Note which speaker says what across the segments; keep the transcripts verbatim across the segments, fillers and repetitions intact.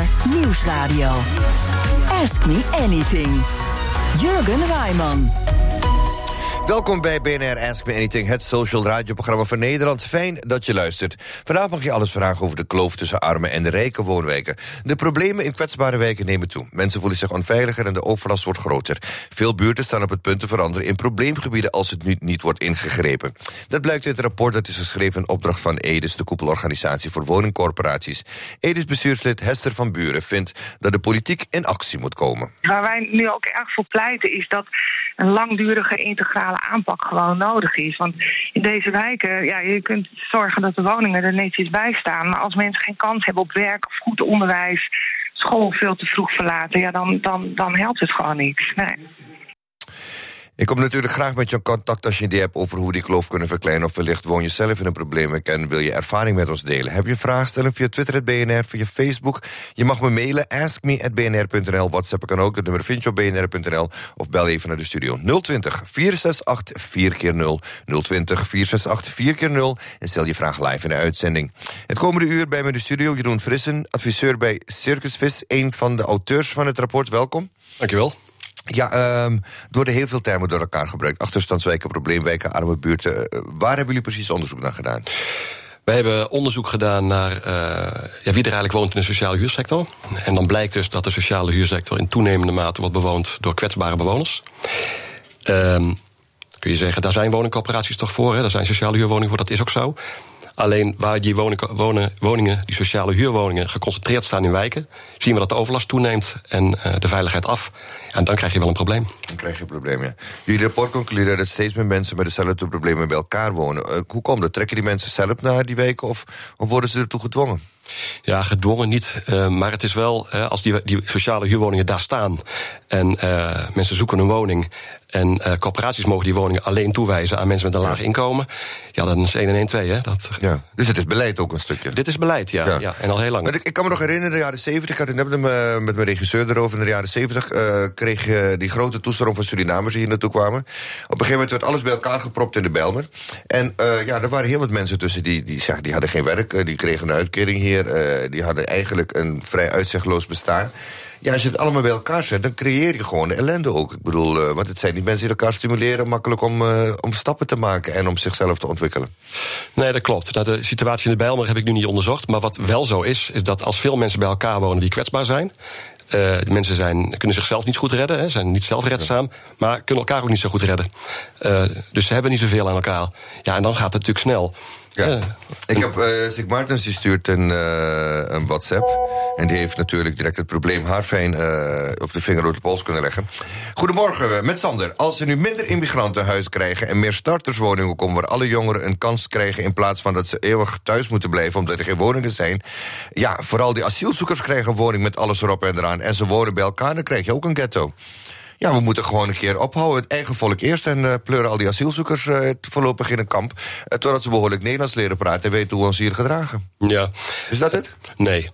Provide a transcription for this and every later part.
Speaker 1: R Nieuwsradio. Ask Me Anything. Jurgen Rijman.
Speaker 2: Welkom bij B N R Ask Me Anything, het social radioprogramma van Nederland. Fijn dat je luistert. Vandaag mag je alles vragen over de kloof tussen arme en de rijke woonwijken. De problemen in kwetsbare wijken nemen toe. Mensen voelen zich onveiliger en de overlast wordt groter. Veel buurten staan op het punt te veranderen in probleemgebieden als het nu niet wordt ingegrepen. Dat blijkt uit het rapport dat is geschreven in opdracht van Edes, de koepelorganisatie voor woningcorporaties. Edes bestuurslid Hester van Buren vindt dat de politiek in actie moet komen.
Speaker 3: Waar wij nu ook erg voor pleiten is dat een langdurige integrale aanpak gewoon nodig is. Want in deze wijken, ja, je kunt zorgen dat de woningen er netjes bij staan. Maar als mensen geen kans hebben op werk of goed onderwijs, school veel te vroeg verlaten, ja, dan, dan, dan helpt het gewoon niks. Nee.
Speaker 2: Ik kom natuurlijk graag met je in contact als je een idee hebt over hoe we die kloof kunnen verkleinen. Of wellicht woon je zelf in een probleem en wil je ervaring met ons delen. Heb je vragen, stel hem via Twitter, at B N R, via Facebook. Je mag me mailen, ask me at b n r punt n l. WhatsApp kan ook, dat nummer vind je op b n r punt n l. Of bel even naar de studio nul twintig, vier zes acht, vier keer nul. nul twintig, vier zes acht, vier keer nul. En stel je vraag live in de uitzending. Het komende uur bij me in de studio Jeroen Frissen, adviseur bij Circusvis, een van de auteurs van het rapport. Welkom.
Speaker 4: Dankjewel.
Speaker 2: Ja, um, er worden heel veel termen door elkaar gebruikt. Achterstandswijken, probleemwijken, arme buurten. Uh, waar hebben jullie precies onderzoek naar gedaan?
Speaker 4: Wij hebben onderzoek gedaan naar uh, ja, wie er eigenlijk woont in de sociale huursector. En dan blijkt dus dat de sociale huursector in toenemende mate wordt bewoond door kwetsbare bewoners. Um, kun je zeggen, daar zijn woningcorporaties toch voor, hè? Daar zijn sociale huurwoningen voor, dat is ook zo. Alleen waar die woningen, wonen, woningen, die sociale huurwoningen geconcentreerd staan in wijken, zien we dat de overlast toeneemt en uh, de veiligheid af. En dan krijg je wel een probleem.
Speaker 2: Dan krijg je een probleem, ja. Jullie rapport concludeert dat steeds meer mensen met dezelfde problemen bij elkaar wonen. Uh, hoe komt dat? Trekken die mensen zelf naar die wijken of, of worden ze ertoe gedwongen?
Speaker 4: Ja, gedwongen niet, uh, maar het is wel, uh, als die, die sociale huurwoningen daar staan en uh, mensen zoeken een woning en uh, corporaties mogen die woningen alleen toewijzen aan mensen met een laag inkomen, ja, dan is één en één twee, hè. Dat...
Speaker 2: Ja, dus het is beleid ook een stukje.
Speaker 4: Dit is beleid, ja, ja. ja en al heel lang.
Speaker 2: Maar ik, ik kan me nog herinneren, in de jaren zeventig, ik had het net met, me, met mijn regisseur erover, in de jaren zeventig uh, kreeg je die grote toestroom van Surinamers die hier naartoe kwamen. Op een gegeven moment werd alles bij elkaar gepropt in de Bijlmer. En uh, ja, er waren heel wat mensen tussen die, die, die, die hadden geen werk, uh, die kregen een uitkering hier. Uh, die hadden eigenlijk een vrij uitzichtloos bestaan. Ja, als je het allemaal bij elkaar zet, dan creëer je gewoon ellende ook. Ik bedoel, uh, want het zijn niet mensen die elkaar stimuleren makkelijk om, uh, om stappen te maken en om zichzelf te ontwikkelen.
Speaker 4: Nee, dat klopt. Nou, de situatie in de Bijlmer heb ik nu niet onderzocht. Maar wat wel zo is, is dat als veel mensen bij elkaar wonen die kwetsbaar zijn, Uh, de mensen zijn, kunnen zichzelf niet goed redden, hè, zijn niet zelfredzaam, maar kunnen elkaar ook niet zo goed redden. Uh, dus ze hebben niet zoveel aan elkaar. Ja, en dan gaat het natuurlijk snel.
Speaker 2: Ja.
Speaker 4: Uh,
Speaker 2: ik heb uh, Sig Martens, die stuurt een, uh, een WhatsApp. En die heeft natuurlijk direct het probleem haarfijn uh, op de vinger op de pols kunnen leggen. Goedemorgen, met Sander. Als we nu minder immigranten huis krijgen en meer starterswoningen komen waar alle jongeren een kans krijgen in plaats van dat ze eeuwig thuis moeten blijven omdat er geen woningen zijn. Ja, vooral die asielzoekers krijgen een woning met alles erop en eraan. En ze wonen bij elkaar, dan krijg je ook een ghetto. Ja, we moeten gewoon een keer ophouden. Het eigen volk eerst en uh, pleuren al die asielzoekers uh, voorlopig in een kamp. Uh, totdat ze behoorlijk Nederlands leren praten en weten hoe we ons hier gedragen.
Speaker 4: Ja.
Speaker 2: Is dat het?
Speaker 4: Nee.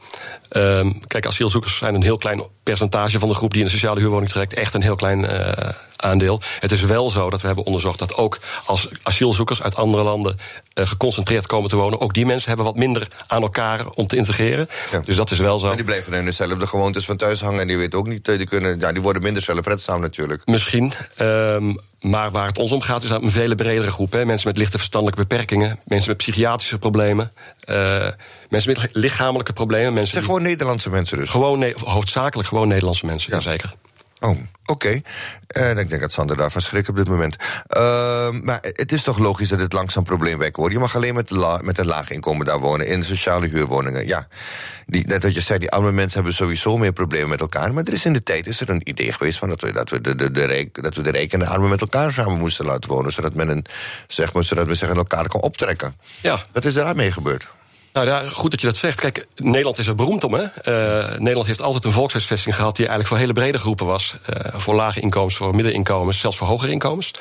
Speaker 4: Um, kijk, asielzoekers zijn een heel klein percentage van de groep die in de sociale huurwoning trekt. Echt een heel klein uh, aandeel. Het is wel zo dat we hebben onderzocht dat ook als asielzoekers uit andere landen uh, geconcentreerd komen te wonen, ook die mensen hebben wat minder aan elkaar om te integreren. Ja. Dus dat is wel zo.
Speaker 2: En die blijven in dezelfde gewoontes van thuis hangen en die weten ook niet, die, kunnen, ja, die worden minder zelfredzaam natuurlijk.
Speaker 4: Misschien. Um, Maar waar het ons om gaat is een veel bredere groep. Hè. Mensen met lichte verstandelijke beperkingen, mensen met psychiatrische problemen, uh, mensen met lichamelijke problemen. Mensen
Speaker 2: het zijn die... gewoon Nederlandse mensen dus?
Speaker 4: Gewoon ne- hoofdzakelijk gewoon Nederlandse mensen, ja, zeker.
Speaker 2: Oh, oké. Okay. Uh, ik denk dat Sander daarvan schrikt op dit moment. Uh, maar het is toch logisch dat het langzaam probleemwijken wordt. Je mag alleen met, la- met een laag inkomen daar wonen, in sociale huurwoningen. Ja, die, net wat je zei, die arme mensen hebben sowieso meer problemen met elkaar. Maar er is in de tijd is er een idee geweest van dat we, dat we de, de, de, rijk, dat we de rijken en de armen met elkaar samen moesten laten wonen. Zodat men een, zeg maar, zodat we zich aan elkaar kan optrekken. Ja. Wat is daarmee gebeurd?
Speaker 4: Nou ja, goed dat je dat zegt. Kijk, Nederland is er beroemd om, hè. Uh, Nederland heeft altijd een volkshuisvesting gehad die eigenlijk voor hele brede groepen was. Uh, voor lage inkomens, voor middeninkomens, zelfs voor hogere inkomens.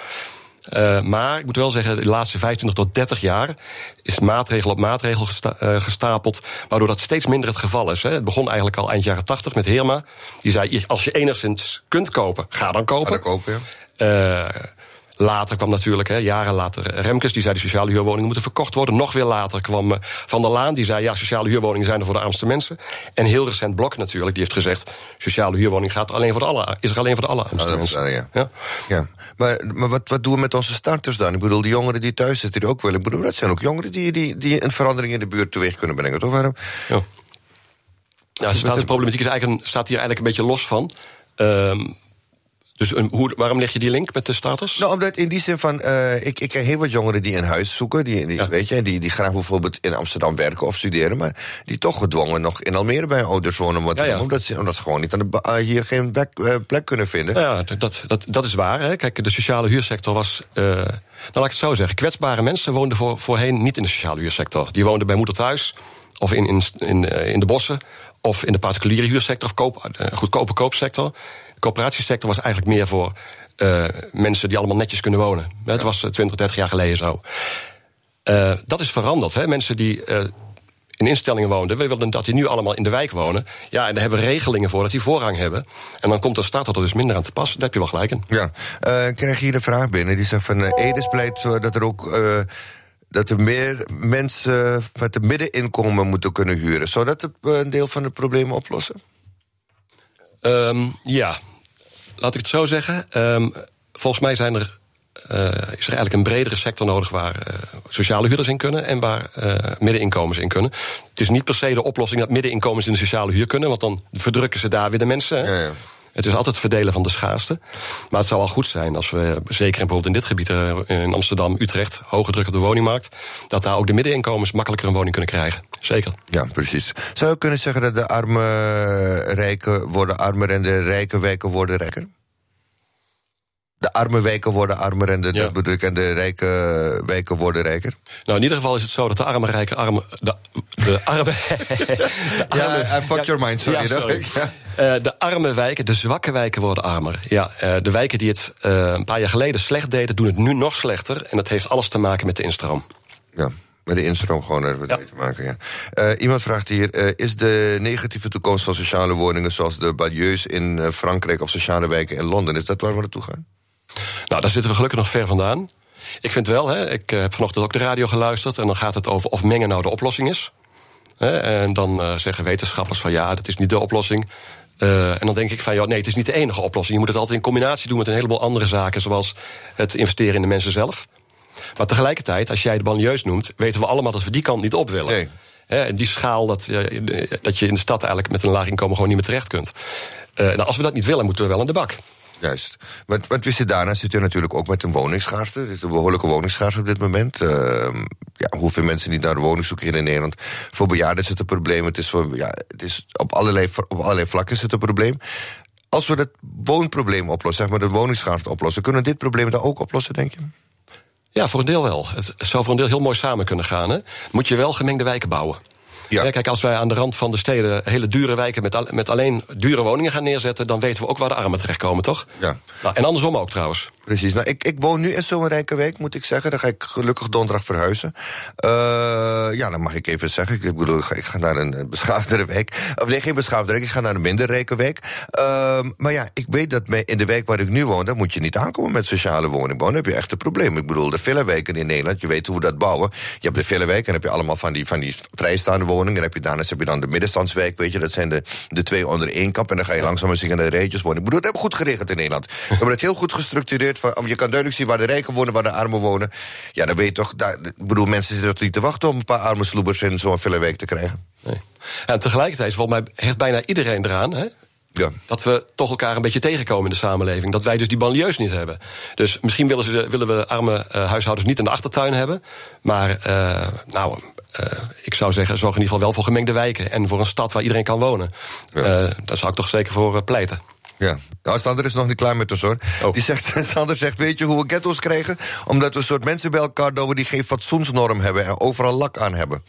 Speaker 4: Uh, maar ik moet wel zeggen, de laatste vijfentwintig tot dertig jaar is maatregel op maatregel gesta- uh, gestapeld, waardoor dat steeds minder het geval is. Hè. Het begon eigenlijk al eind jaren tachtig met Heerma. Die zei, als je enigszins kunt kopen, ga dan kopen.
Speaker 2: Ga dan kopen, ja.
Speaker 4: Uh, Later kwam natuurlijk, hè, jaren later, Remkes, die zei de sociale huurwoningen moeten verkocht worden. Nog weer later kwam uh, Van der Laan, die zei ja, sociale huurwoningen zijn er voor de armste mensen. En heel recent Blok natuurlijk, die heeft gezegd sociale huurwoning gaat alleen voor de alle, is er alleen voor de allerarmste
Speaker 2: oh,
Speaker 4: mensen.
Speaker 2: Is, ja.
Speaker 4: Ja?
Speaker 2: Ja. Maar, maar wat, wat doen we met onze starters dan? Ik bedoel, die jongeren die thuis zitten, die ook wel. Ik bedoel, dat zijn ook jongeren die, die, die een verandering in de buurt teweeg kunnen brengen, toch? Waarom?
Speaker 4: Ja. Ja, de staatsproblematiek is eigenlijk een, staat hier eigenlijk een beetje los van. Um, Dus een, hoe, waarom leg je die link met de status?
Speaker 2: Nou, omdat in die zin van, uh, ik, ik ken heel wat jongeren die een huis zoeken, die, die,
Speaker 4: ja.
Speaker 2: weet je, die, die graag bijvoorbeeld in Amsterdam werken of studeren, maar die toch gedwongen nog in Almere bij hun ouders wonen, omdat, ja, ja. omdat, ze, omdat ze gewoon niet aan de, uh, hier geen plek, uh, plek kunnen vinden.
Speaker 4: Ja, dat, dat, dat is waar. Hè. Kijk, de sociale huursector was, uh, nou laat ik het zo zeggen, kwetsbare mensen woonden voor, voorheen niet in de sociale huursector. Die woonden bij moeder thuis, of in, in, in, in de bossen, of in de particuliere huursector, of koop, uh, goedkope koopsector. De coöperatiesector was eigenlijk meer voor uh, mensen die allemaal netjes kunnen wonen. Ja. Het was twintig, dertig jaar geleden zo. Uh, dat is veranderd. Hè. Mensen die uh, in instellingen woonden, we wilden dat die nu allemaal in de wijk wonen. Ja, en daar hebben we regelingen voor dat die voorrang hebben. En dan komt de staat er dus minder aan te pas. Daar heb je wel gelijk in.
Speaker 2: Ja, uh, ik krijg hier een vraag binnen. Die zegt van, uh, Edes pleit uh, dat er ook Uh, dat er meer mensen met een middeninkomen moeten kunnen huren. Zou dat een deel van het probleem oplossen?
Speaker 4: Um, ja, laat ik het zo zeggen. Um, volgens mij zijn er, uh, is er eigenlijk een bredere sector nodig waar uh, sociale huurders in kunnen en waar uh, middeninkomens in kunnen. Het is niet per se de oplossing dat middeninkomens in de sociale huur kunnen, want dan verdrukken ze daar weer de mensen. Hè? Ja, ja. Het is altijd verdelen van de schaarste. Maar het zou wel goed zijn als we, zeker bijvoorbeeld in dit gebied, in Amsterdam, Utrecht, hoge druk op de woningmarkt, dat daar ook de middeninkomens makkelijker een woning kunnen krijgen. Zeker.
Speaker 2: Ja, precies. Zou je kunnen zeggen dat de arme rijken worden armer en de rijke wijken worden rijker? De arme wijken worden armer en de, ja. de, en de rijke wijken worden rijker?
Speaker 4: Nou, in ieder geval is het zo dat de arme rijken arme... De, de arme... de arme
Speaker 2: ja, I fucked ja, your mind, sorry.
Speaker 4: Ja, sorry. Ja. Uh, de arme wijken, de zwakke wijken worden armer. Ja, uh, de wijken die het uh, een paar jaar geleden slecht deden, doen het nu nog slechter. En dat heeft alles te maken met de instroom.
Speaker 2: Ja. Met de instroom gewoon even ja. te maken, ja. Uh, iemand vraagt hier, uh, is de negatieve toekomst van sociale woningen zoals de banlieues in uh, Frankrijk of sociale wijken in Londen, is dat waar we naartoe gaan?
Speaker 4: Nou, daar zitten we gelukkig nog ver vandaan. Ik vind wel, hè, ik heb vanochtend ook de radio geluisterd en dan gaat het over of mengen nou de oplossing is. Hè, en dan uh, zeggen wetenschappers van ja, dat is niet de oplossing. Uh, en dan denk ik van ja, nee, het is niet de enige oplossing. Je moet het altijd in combinatie doen met een heleboel andere zaken, zoals het investeren in de mensen zelf. Maar tegelijkertijd, als jij de banlieues noemt, weten we allemaal dat we die kant niet op willen. Nee. He, die schaal dat, uh, dat je in de stad eigenlijk met een laag inkomen gewoon niet meer terecht kunt. Uh, nou, als we dat niet willen, moeten we wel aan de bak.
Speaker 2: Juist. Want, want we zitten daarna zit u natuurlijk ook met een woningsschaarste. Er is een behoorlijke woningsschaarste op dit moment. Uh, ja, hoeveel mensen niet naar de woning zoeken hier in Nederland. Voor bejaarden is het een probleem. Het is, voor, ja, het is op, allerlei, op allerlei vlakken is het een probleem. Als we dat woonprobleem oplossen, zeg maar de woningsschaarste oplossen, kunnen we dit probleem dan ook oplossen, denk je?
Speaker 4: Ja, voor een deel wel. Het zou voor een deel heel mooi samen kunnen gaan. Hè? Moet je wel gemengde wijken bouwen. Ja. Ja, kijk, als wij aan de rand van de steden hele dure wijken met, al, met alleen dure woningen gaan neerzetten, dan weten we ook waar de armen terechtkomen, toch? Ja. Nou, en andersom ook trouwens.
Speaker 2: Precies. Nou, ik, ik woon nu in zo'n rijke wijk, moet ik zeggen. Dan ga ik gelukkig donderdag verhuizen. Uh, ja, dan mag ik even zeggen. Ik bedoel, ik ga naar een beschaafdere wijk. Of nee, geen beschaafdere wijk. Ik ga naar een minder rijke wijk. Uh, maar ja, ik weet dat in de wijk waar ik nu woon, daar moet je niet aankomen met sociale woningbouw. Dan heb je echt een probleem. Ik bedoel, de villawijken in Nederland, je weet hoe we dat bouwen. Je hebt de villawijken en heb je allemaal van die, van die vrijstaande woningen. En heb je daarnaast heb je dan de middenstandswijk, weet je. Dat zijn de, de twee onder één kap. En dan ga je langzaam eens in de rijtjes wonen. Ik bedoel, dat hebben we goed geregeld in Nederland. We hebben het heel goed gestructureerd. Van, je kan duidelijk zien waar de rijken wonen, waar de armen wonen. Ja, dan weet je toch, daar, ik bedoel, mensen zitten er niet te wachten om een paar arme sloebers in zo'n villawijk te krijgen.
Speaker 4: Nee. En tegelijkertijd, volgens mij hecht bijna iedereen eraan, hè? Ja. Dat we toch elkaar een beetje tegenkomen in de samenleving. Dat wij dus die banlieues niet hebben. Dus misschien willen, ze, willen we arme uh, huishoudens niet in de achtertuin hebben. Maar uh, nou, uh, ik zou zeggen, zorg in ieder geval wel voor gemengde wijken. En voor een stad waar iedereen kan wonen. Ja. Uh, daar zou ik toch zeker voor uh, pleiten.
Speaker 2: Ja, nou, Sander is nog niet klaar met ons, hoor. Oh. Die zegt, Sander zegt, weet je hoe we ghetto's krijgen? Omdat we een soort mensen bij elkaar douwen die geen fatsoensnorm hebben en overal lak aan hebben.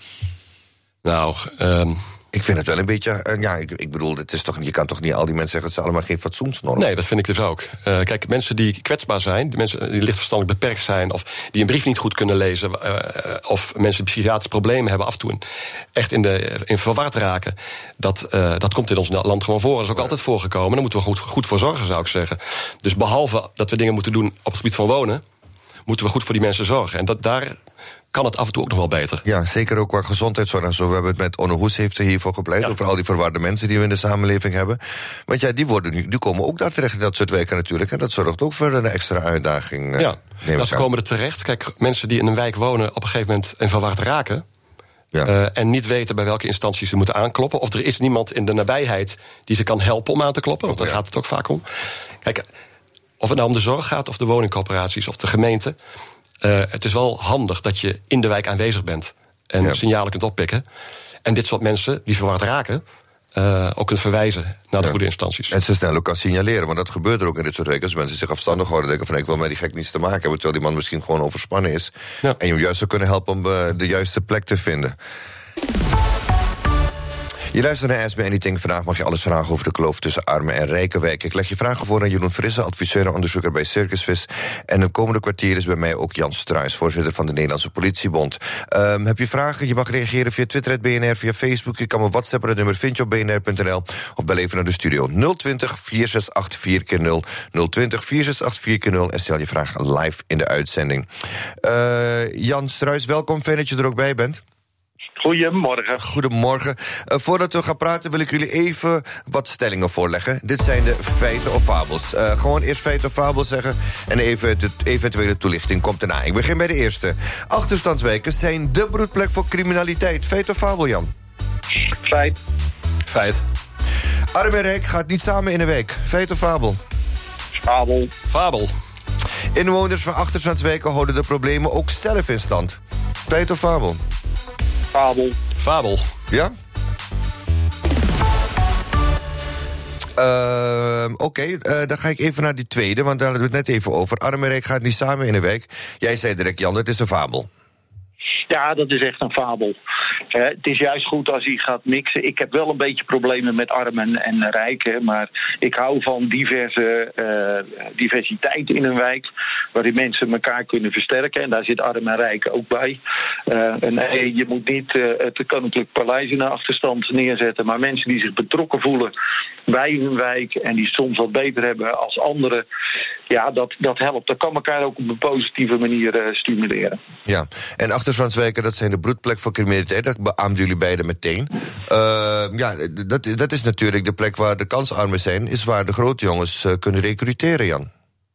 Speaker 4: Nou, um...
Speaker 2: ik vind het wel een beetje, uh, ja, ik, ik bedoel, het is toch, je kan toch niet al die mensen zeggen dat ze allemaal geen fatsoensnorm.
Speaker 4: Nee, dat vind ik dus ook. Uh, kijk, mensen die kwetsbaar zijn, die mensen die licht verstandelijk beperkt zijn, of die een brief niet goed kunnen lezen, uh, of mensen die psychiatrische problemen hebben, af en toe echt in, de, in verward raken, dat, uh, dat komt in ons land gewoon voor. Dat is ook ja. altijd voorgekomen. Daar moeten we goed, goed voor zorgen, zou ik zeggen. Dus behalve dat we dingen moeten doen op het gebied van wonen, moeten we goed voor die mensen zorgen. En dat, daar kan het af en toe ook nog wel beter.
Speaker 2: Ja, zeker ook qua gezondheidszorg en zo. We hebben het met Onno Hoes heeft er hiervoor gepleit, ja. over al die verwarde mensen die we in de samenleving hebben. Want ja, die, worden nu, die komen ook daar terecht in dat soort wijken natuurlijk. En dat zorgt ook voor een extra uitdaging.
Speaker 4: Ja, nou, ze komen er terecht. Kijk, mensen die in een wijk wonen op een gegeven moment en verward raken, ja. uh, en niet weten bij welke instanties ze moeten aankloppen, of er is niemand in de nabijheid die ze kan helpen om aan te kloppen, want daar ja. gaat het ook vaak om. Kijk, of het nou om de zorg gaat, of de woningcorporaties, of de gemeente, Uh, het is wel handig dat je in de wijk aanwezig bent en ja. signalen kunt oppikken. En dit soort mensen die verward raken, uh, ook kunt verwijzen naar de ja. goede instanties.
Speaker 2: En ze snel ook kan signaleren, want dat gebeurt er ook in dit soort wijken. Als mensen zich afstandig houden, denken van ik wil met die gek niets te maken hebben, terwijl die man misschien gewoon overspannen is. Ja. En je hem juist zou kunnen helpen om uh, de juiste plek te vinden. Je luistert naar Ask Me Anything. Vandaag mag je alles vragen over de kloof tussen arme en rijke wijken. Ik leg je vragen voor aan Jeroen Frisse, adviseur en onderzoeker bij Circusvis. En de komende kwartier is bij mij ook Jan Struijs, voorzitter van de Nederlandse Politiebond. Um, heb je vragen? Je mag reageren via Twitter, het B N R, via Facebook. Je kan me WhatsAppen, het nummer vind je op b n r punt n l. Of bel even naar de studio nul twintig, vier zes acht vier keer nul. nul twintig, vier zes acht vier keer nul. En stel je vraag live in de uitzending. Uh, Jan Struijs, welkom. Fijn dat je er ook bij bent.
Speaker 5: Goedemorgen.
Speaker 2: Goedemorgen. Uh, voordat we gaan praten wil ik jullie even wat stellingen voorleggen. Dit zijn de feiten of fabels. Uh, gewoon eerst feiten of fabels zeggen en even de eventuele toelichting komt erna. Ik begin bij de eerste. Achterstandswijken zijn de broedplek voor criminaliteit. Feit of fabel, Jan?
Speaker 5: Feit.
Speaker 4: Feit.
Speaker 2: Arm en rijk gaat niet samen in een wijk. Feit of fabel?
Speaker 5: Fabel.
Speaker 4: Fabel.
Speaker 2: Inwoners van achterstandswijken houden de problemen ook zelf in stand. Feit of fabel?
Speaker 5: Fabel.
Speaker 4: Fabel.
Speaker 2: Ja? Uh, Oké, okay, uh, dan ga ik even naar die tweede, want daar hadden we het net even over. Arm en rijk gaat niet samen in een wijk. Jij zei direct, Jan, het is een fabel.
Speaker 5: Ja, dat is echt een fabel. Uh, het is juist goed als hij gaat mixen. Ik heb wel een beetje problemen met armen en rijken, maar ik hou van diverse uh, diversiteit in een wijk, waarin mensen elkaar kunnen versterken. En daar zit arm en rijk ook bij. Uh, en nee, je moet niet uh, het Koninklijk Paleis in de achterstand neerzetten, maar mensen die zich betrokken voelen bij hun wijk en die soms wat beter hebben als anderen, ja, dat, dat helpt. Dat kan elkaar ook op een positieve manier uh, stimuleren.
Speaker 2: Ja, en achterstandswijken, dat zijn de broedplek voor criminaliteit. Dat beaamden jullie beiden meteen. Uh, ja, dat, dat is natuurlijk de plek waar de kansarmen zijn, is waar de grote jongens uh, kunnen recruteren, Jan.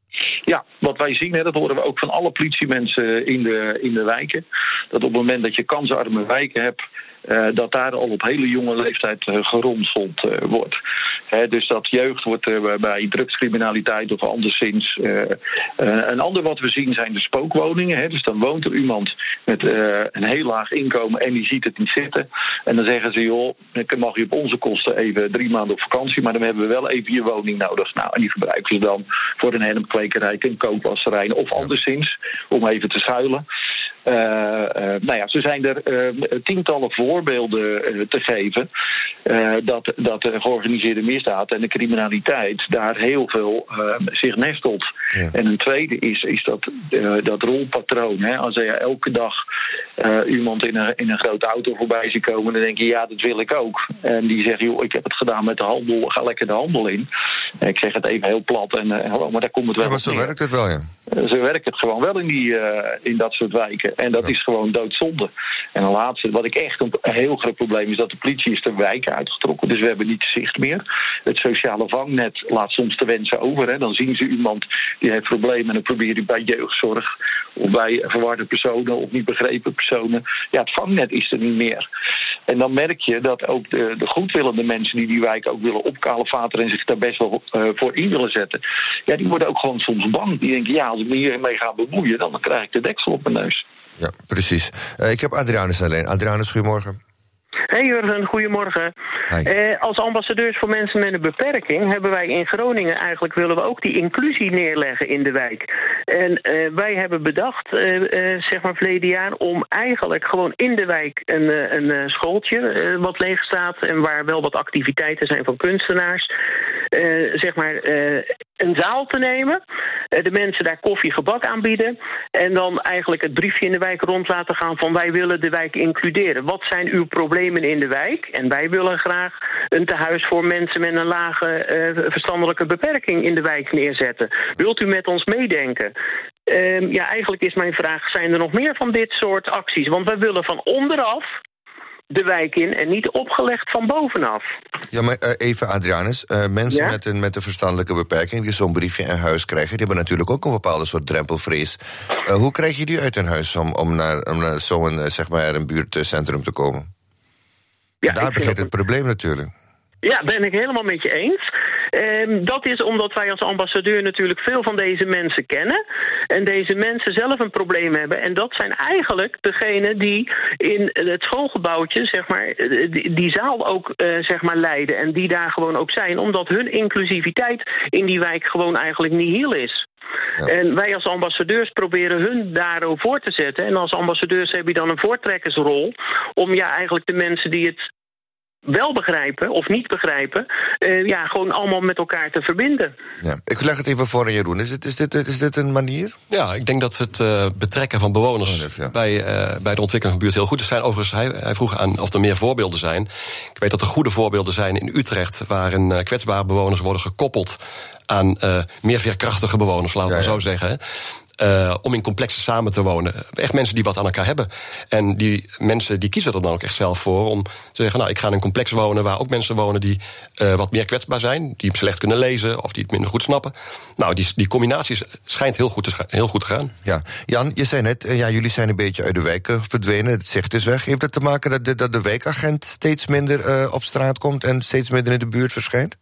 Speaker 5: Ja, wat wij zien, hè, dat horen we ook van alle politiemensen in de, in de wijken, dat op het moment dat je kansarme wijken hebt, Uh, dat daar al op hele jonge leeftijd uh, geronseld uh, wordt. He, dus dat jeugd wordt uh, bij drugscriminaliteit of anderszins. Uh, uh, een ander wat we zien zijn de spookwoningen. He, dus dan woont er iemand met uh, een heel laag inkomen en die ziet het niet zitten. En dan zeggen ze, joh, dan mag je op onze kosten even drie maanden op vakantie, maar dan hebben we wel even je woning nodig. Nou, en die gebruiken ze dan voor een hennepkwekerij, een kookwasserijen of anderszins, om even te schuilen. Uh, uh, nou ja, zo zijn er uh, tientallen voorbeelden uh, te geven uh, dat, dat de georganiseerde misdaad en de criminaliteit daar heel veel uh, zich nestelt. Ja. En een tweede is, is dat, uh, dat rolpatroon. Hè? Als je elke dag uh, iemand in een, in een grote auto voorbij ziet komen, dan denk je, ja, dat wil ik ook. En die zegt, joh, ik heb het gedaan met de handel, ga lekker de handel in. Ik zeg het even heel plat, en, uh, maar daar komt het wel.
Speaker 2: Ja, maar zo neer. Werkt het wel, ja.
Speaker 5: Uh, zo werkt het gewoon wel in, die, uh, in dat soort wijken. En dat ja. is gewoon doodzonde. En een laatste, wat ik echt een heel groot probleem is, dat de politie is de wijken uitgetrokken. Dus we hebben niet zicht meer. Het sociale vangnet laat soms de wensen over. Hè. Dan zien ze iemand die heeft problemen en dan probeer je bij jeugdzorg of bij verwarde personen of niet begrepen personen. Ja, het vangnet is er niet meer. En dan merk je dat ook de, de goedwillende mensen die die wijk ook willen opkalevateren en zich daar best wel uh, voor in willen zetten, ja, die worden ook gewoon soms bang. Die denken, ja, als ik me hiermee ga bemoeien, dan krijg ik de deksel op mijn neus.
Speaker 2: Ja, precies. Uh, ik heb Adrianus alleen. Adrianus, goedemorgen.
Speaker 6: Hey Jurgen, goedemorgen. Uh, als ambassadeurs voor mensen met een beperking hebben wij in Groningen eigenlijk willen we ook die inclusie neerleggen in de wijk. En uh, wij hebben bedacht, uh, uh, zeg maar verleden jaar, om eigenlijk gewoon in de wijk een, uh, een uh, schooltje uh, wat leeg staat en waar wel wat activiteiten zijn van kunstenaars, uh, zeg maar uh, een zaal te nemen, uh, de mensen daar koffie, gebak aanbieden en dan eigenlijk het briefje in de wijk rond laten gaan van wij willen de wijk includeren. Wat zijn uw problemen in de wijk? En wij willen graag een tehuis voor mensen met een lage uh, verstandelijke beperking in de wijk neerzetten. Wilt u met ons meedenken? Uh, ja, eigenlijk is mijn vraag, zijn er nog meer van dit soort acties? Want wij willen van onderaf de wijk in en niet opgelegd van bovenaf.
Speaker 2: Ja, maar uh, even Adrianus, uh, mensen
Speaker 6: ja?
Speaker 2: met, een, met een verstandelijke beperking die zo'n briefje in huis krijgen, die hebben natuurlijk ook een bepaalde soort drempelvrees. Uh, hoe krijg je die uit hun huis om, om naar, om naar zo'n uh, zeg maar een buurtcentrum te komen? Ja, daar begint het probleem natuurlijk.
Speaker 6: Ja, ben ik helemaal met je eens. Um, dat is omdat wij als ambassadeur natuurlijk veel van deze mensen kennen. En deze mensen zelf een probleem hebben. En dat zijn eigenlijk degenen die in het schoolgebouwtje, zeg maar, die, die zaal ook uh, zeg maar, leiden. En die daar gewoon ook zijn. Omdat hun inclusiviteit in die wijk gewoon eigenlijk nihil is. Ja. En wij als ambassadeurs proberen hun daarover voor te zetten. En als ambassadeurs heb je dan een voortrekkersrol om ja, eigenlijk de mensen die het wel begrijpen of niet begrijpen, uh, ja, gewoon allemaal met elkaar te verbinden.
Speaker 2: Ja, ik leg het even voor aan Jeroen. Is dit, is dit, is dit een manier?
Speaker 4: Ja, ik denk dat het uh, betrekken van bewoners oh, ja. bij, uh, bij de ontwikkeling van de buurt heel goed is. Zijn. Overigens, hij, hij vroeg aan of er meer voorbeelden zijn. Ik weet dat er goede voorbeelden zijn in Utrecht, waarin uh, kwetsbare bewoners worden gekoppeld aan uh, meer veerkrachtige bewoners, laten we ja, ja. zo zeggen. Hè. Uh, om in complexen samen te wonen. Echt mensen die wat aan elkaar hebben. En die mensen die kiezen er dan ook echt zelf voor om te zeggen, nou, ik ga in een complex wonen waar ook mensen wonen die uh, wat meer kwetsbaar zijn, die slecht kunnen lezen of die het minder goed snappen. Nou, die, die combinatie schijnt heel goed, te, heel goed te gaan.
Speaker 2: Ja, Jan, je zei net, ja, jullie zijn een beetje uit de wijk verdwenen, het zicht is weg. Heeft dat te maken dat de, dat de wijkagent steeds minder uh, op straat komt en steeds minder in de buurt verschijnt?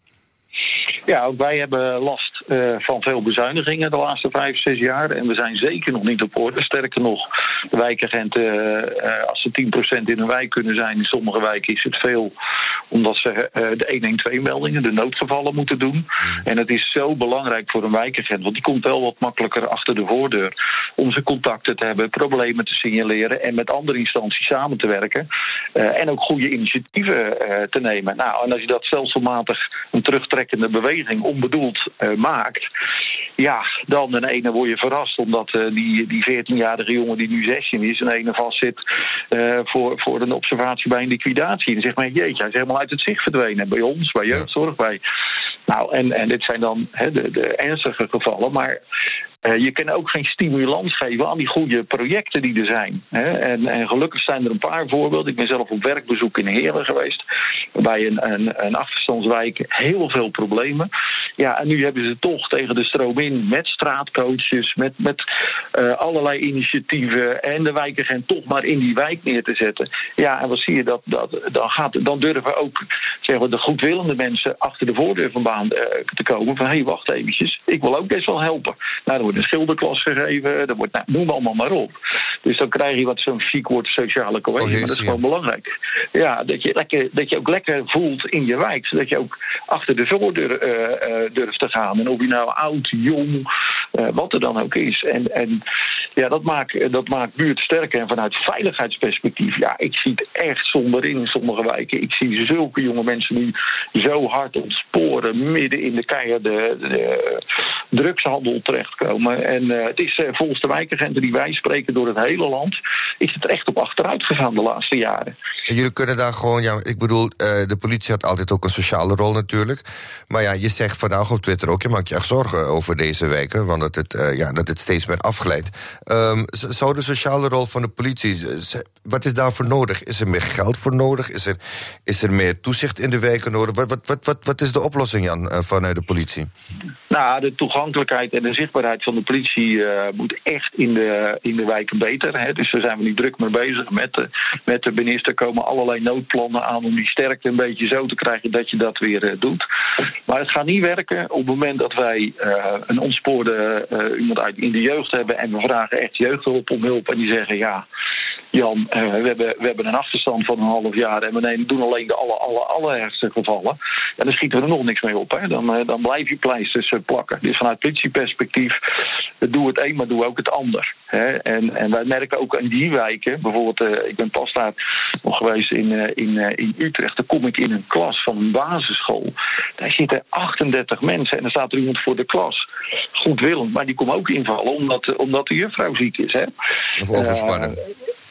Speaker 5: Ja, ook wij hebben last uh, van veel bezuinigingen de laatste vijf, zes jaar. En we zijn zeker nog niet op orde. Sterker nog, de wijkagenten, uh, als ze tien procent in een wijk kunnen zijn, in sommige wijken is het veel, omdat ze uh, de honderdtwaalf-meldingen, de noodgevallen moeten doen. Mm. En het is zo belangrijk voor een wijkagent, want die komt wel wat makkelijker achter de voordeur om zijn contacten te hebben, problemen te signaleren en met andere instanties samen te werken. Uh, en ook goede initiatieven uh, te nemen. Nou, en als je dat stelselmatig een terugtrekkende beweging onbedoeld uh, maakt, ja, dan ten ene word je verrast omdat uh, die, die veertienjarige jongen die nu zestien is en ene vastzit uh, voor, voor een observatie bij een liquidatie. En dan zeg maar, jeetje, hij is helemaal uit het zicht verdwenen. Bij ons, bij jeugdzorg, bij... Nou, en, en dit zijn dan he, de, de ernstige gevallen, maar Uh, je kan ook geen stimulans geven aan die goede projecten die er zijn. Hè? En, en gelukkig zijn er een paar voorbeelden. Ik ben zelf op werkbezoek in Heerlen geweest, waarbij een, een, een achterstandswijk heel veel problemen. Ja, en nu hebben ze toch tegen de stroom in met straatcoaches, met, met uh, allerlei initiatieven en de wijkagent toch maar in die wijk neer te zetten. Ja, en wat zie je, dat, dat, dan, gaat, dan durven ook zeggen we, de goedwillende mensen achter de voordeur van baan uh, te komen van hé, hey, wacht eventjes, ik wil ook best wel helpen. Nou, er wordt een schilderklas gegeven, er wordt, nou, noem allemaal maar op. Dus dan krijg je wat zo'n chic woord sociale cohesie, oh, maar dat is gewoon belangrijk. Ja, dat je, lekker, dat je ook lekker voelt in je wijk, zodat je ook achter de voordeur uh, uh, durft te gaan. En of je nou oud, jong, uh, wat er dan ook is. En, en ja, dat maakt, dat maakt buurt sterker. En vanuit veiligheidsperspectief, ja, ik zie het echt somber in in sommige wijken. Ik zie zulke jonge mensen die zo hard ontsporen, midden in de keiharde de, de drugshandel terechtkomen. En uh, het is uh, volgens de wijkagenten die wij spreken door het hele land, is het echt op achteruit gegaan de laatste jaren.
Speaker 2: En jullie kunnen daar gewoon, ja, ik bedoel, uh, de politie had altijd ook een sociale rol natuurlijk. Maar ja, je zegt vandaag op Twitter ook, je maakt je echt zorgen over deze wijken, want dat het, uh, ja, dat het steeds meer afglijdt. Um, zou de sociale rol van de politie, wat is daarvoor nodig? Is er meer geld voor nodig? Is er, is er meer toezicht in de wijken nodig? Wat, wat, wat, wat, wat is de oplossing, Jan, uh, vanuit de politie?
Speaker 5: Nou, de toegankelijkheid en de zichtbaarheid van de politie uh, moet echt in de, in de wijken beter. Hè. Dus daar zijn we nu druk mee bezig. Met de, met de minister komen allerlei noodplannen aan om die sterkte een beetje zo te krijgen dat je dat weer uh, doet. Maar het gaat niet werken op het moment dat wij uh, een ontspoorde uh, iemand uit in de jeugd hebben en we vragen echt jeugdhulp om hulp en die zeggen ja, Jan, uh, we, hebben, we hebben een achterstand van een half jaar en we nemen, doen alleen de aller, aller, allerergste gevallen. En dan schieten we er nog niks mee op. Hè. Dan, uh, dan blijf je pleisters uh, plakken. Dus vanuit politieperspectief, uh, doe het een, maar doe ook het ander. Hè. En, en wij merken ook aan die wijken, bijvoorbeeld, uh, ik ben pas daar nog geweest in, uh, in, uh, in Utrecht, dan kom ik in een klas van een basisschool. Daar zitten achtendertig mensen en er staat er iemand voor de klas. Goedwillend, maar die komt ook invallen omdat, omdat de juffrouw ziek is. Hè.
Speaker 2: Of overspannen. Uh,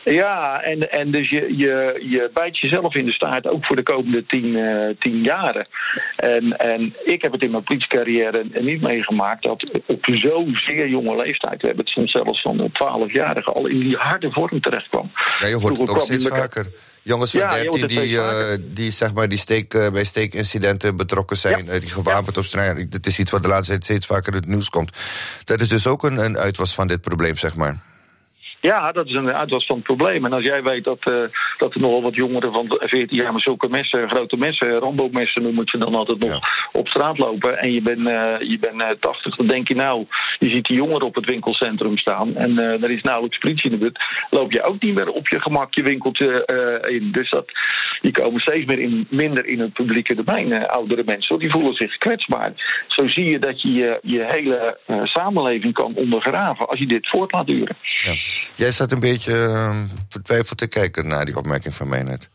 Speaker 5: Ja, en, en dus je, je, je bijt jezelf in de staart ook voor de komende tien, uh, tien jaren. En, en ik heb het in mijn politiecarrière niet meegemaakt dat op zo'n zeer jonge leeftijd, we hebben het soms zelfs van de twaalfjarigen al in die harde vorm terecht kwam.
Speaker 2: Ja, je hoort het ook steeds vaker. Jongens van ja, dertien die, uh, die, zeg maar, die steek, uh, bij steekincidenten betrokken zijn, ja. uh, die gewapend ja. op straat. Dat is iets wat de laatste tijd steeds vaker in het nieuws komt. Dat is dus ook een, een uitwas van dit probleem, zeg maar.
Speaker 5: Ja, dat is een uitwas van het probleem. En als jij weet dat, uh, dat er nogal wat jongeren van veertien jaar met zulke messen, grote messen, Rambo-messen noemen ze dan altijd nog, ja. op straat lopen. En je bent uh, je bent uh, tachtig, dan denk je nou, je ziet die jongeren op het winkelcentrum staan. En uh, er is nauwelijks politie in de buurt. Loop je ook niet meer op je gemak je winkeltje uh, in. Dus dat, die komen steeds meer in, minder in het publieke domein, uh, oudere mensen. Die voelen zich kwetsbaar. Zo zie je dat je je, je hele uh, samenleving kan ondergraven als je dit voort laat duren.
Speaker 2: Ja. Jij staat een beetje uh, vertwijfeld te kijken naar die opmerking van mij net.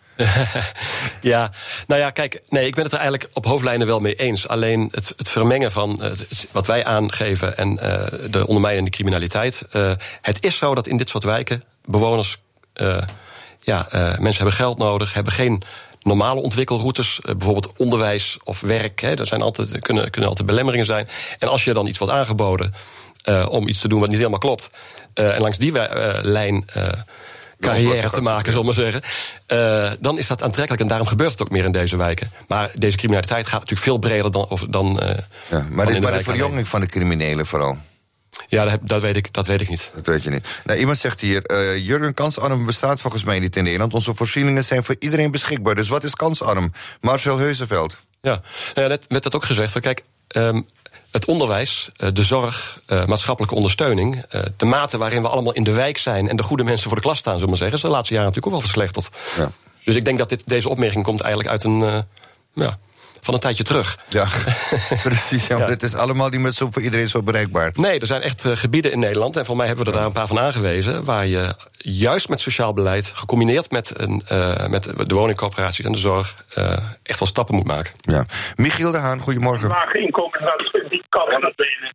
Speaker 4: Ja, nou ja, kijk, nee, ik ben het er eigenlijk op hoofdlijnen wel mee eens. Alleen het, het vermengen van uh, wat wij aangeven en uh, de ondermijnende criminaliteit. Uh, het is zo dat in dit soort wijken bewoners, uh, ja, uh, mensen hebben geld nodig, hebben geen normale ontwikkelroutes, uh, bijvoorbeeld onderwijs of werk. Hè, er zijn altijd, kunnen, kunnen altijd belemmeringen zijn. En als je dan iets wordt aangeboden uh, om iets te doen wat niet helemaal klopt, Uh, en langs die uh, lijn uh, carrière te maken, zullen we maar zeggen, Uh, dan is dat aantrekkelijk en daarom gebeurt het ook meer in deze wijken. Maar deze criminaliteit gaat natuurlijk veel breder dan. Of, dan uh,
Speaker 2: ja, maar dit, maar de verjonging van de criminelen vooral.
Speaker 4: Ja, dat, dat, weet ik, dat weet ik niet.
Speaker 2: Dat weet je niet. Nou, iemand zegt hier, uh, Jurgen, kansarm bestaat volgens mij niet in Nederland. Onze voorzieningen zijn voor iedereen beschikbaar. Dus wat is kansarm? Marcel Heuzenveld.
Speaker 4: Ja, nou ja, net werd dat ook gezegd. Kijk, Um, het onderwijs, de zorg, maatschappelijke ondersteuning, de mate waarin we allemaal in de wijk zijn en de goede mensen voor de klas staan, zullen we maar zeggen, is de laatste jaren natuurlijk ook wel verslechterd. Ja. Dus ik denk dat dit, deze opmerking komt eigenlijk uit een, uh, ja, van een tijdje terug.
Speaker 2: Ja, precies. Ja, ja. Dit is allemaal niet met zo voor iedereen zo bereikbaar.
Speaker 4: Nee, er zijn echt uh, gebieden in Nederland, en voor mij hebben we er daar een paar van aangewezen, waar je juist met sociaal beleid, gecombineerd met, een, uh, met de woningcorporaties en de zorg, uh, echt wel stappen moet maken.
Speaker 2: Ja. Michiel de Haan, goedemorgen.
Speaker 7: Lage inkomen, die kan dat benen.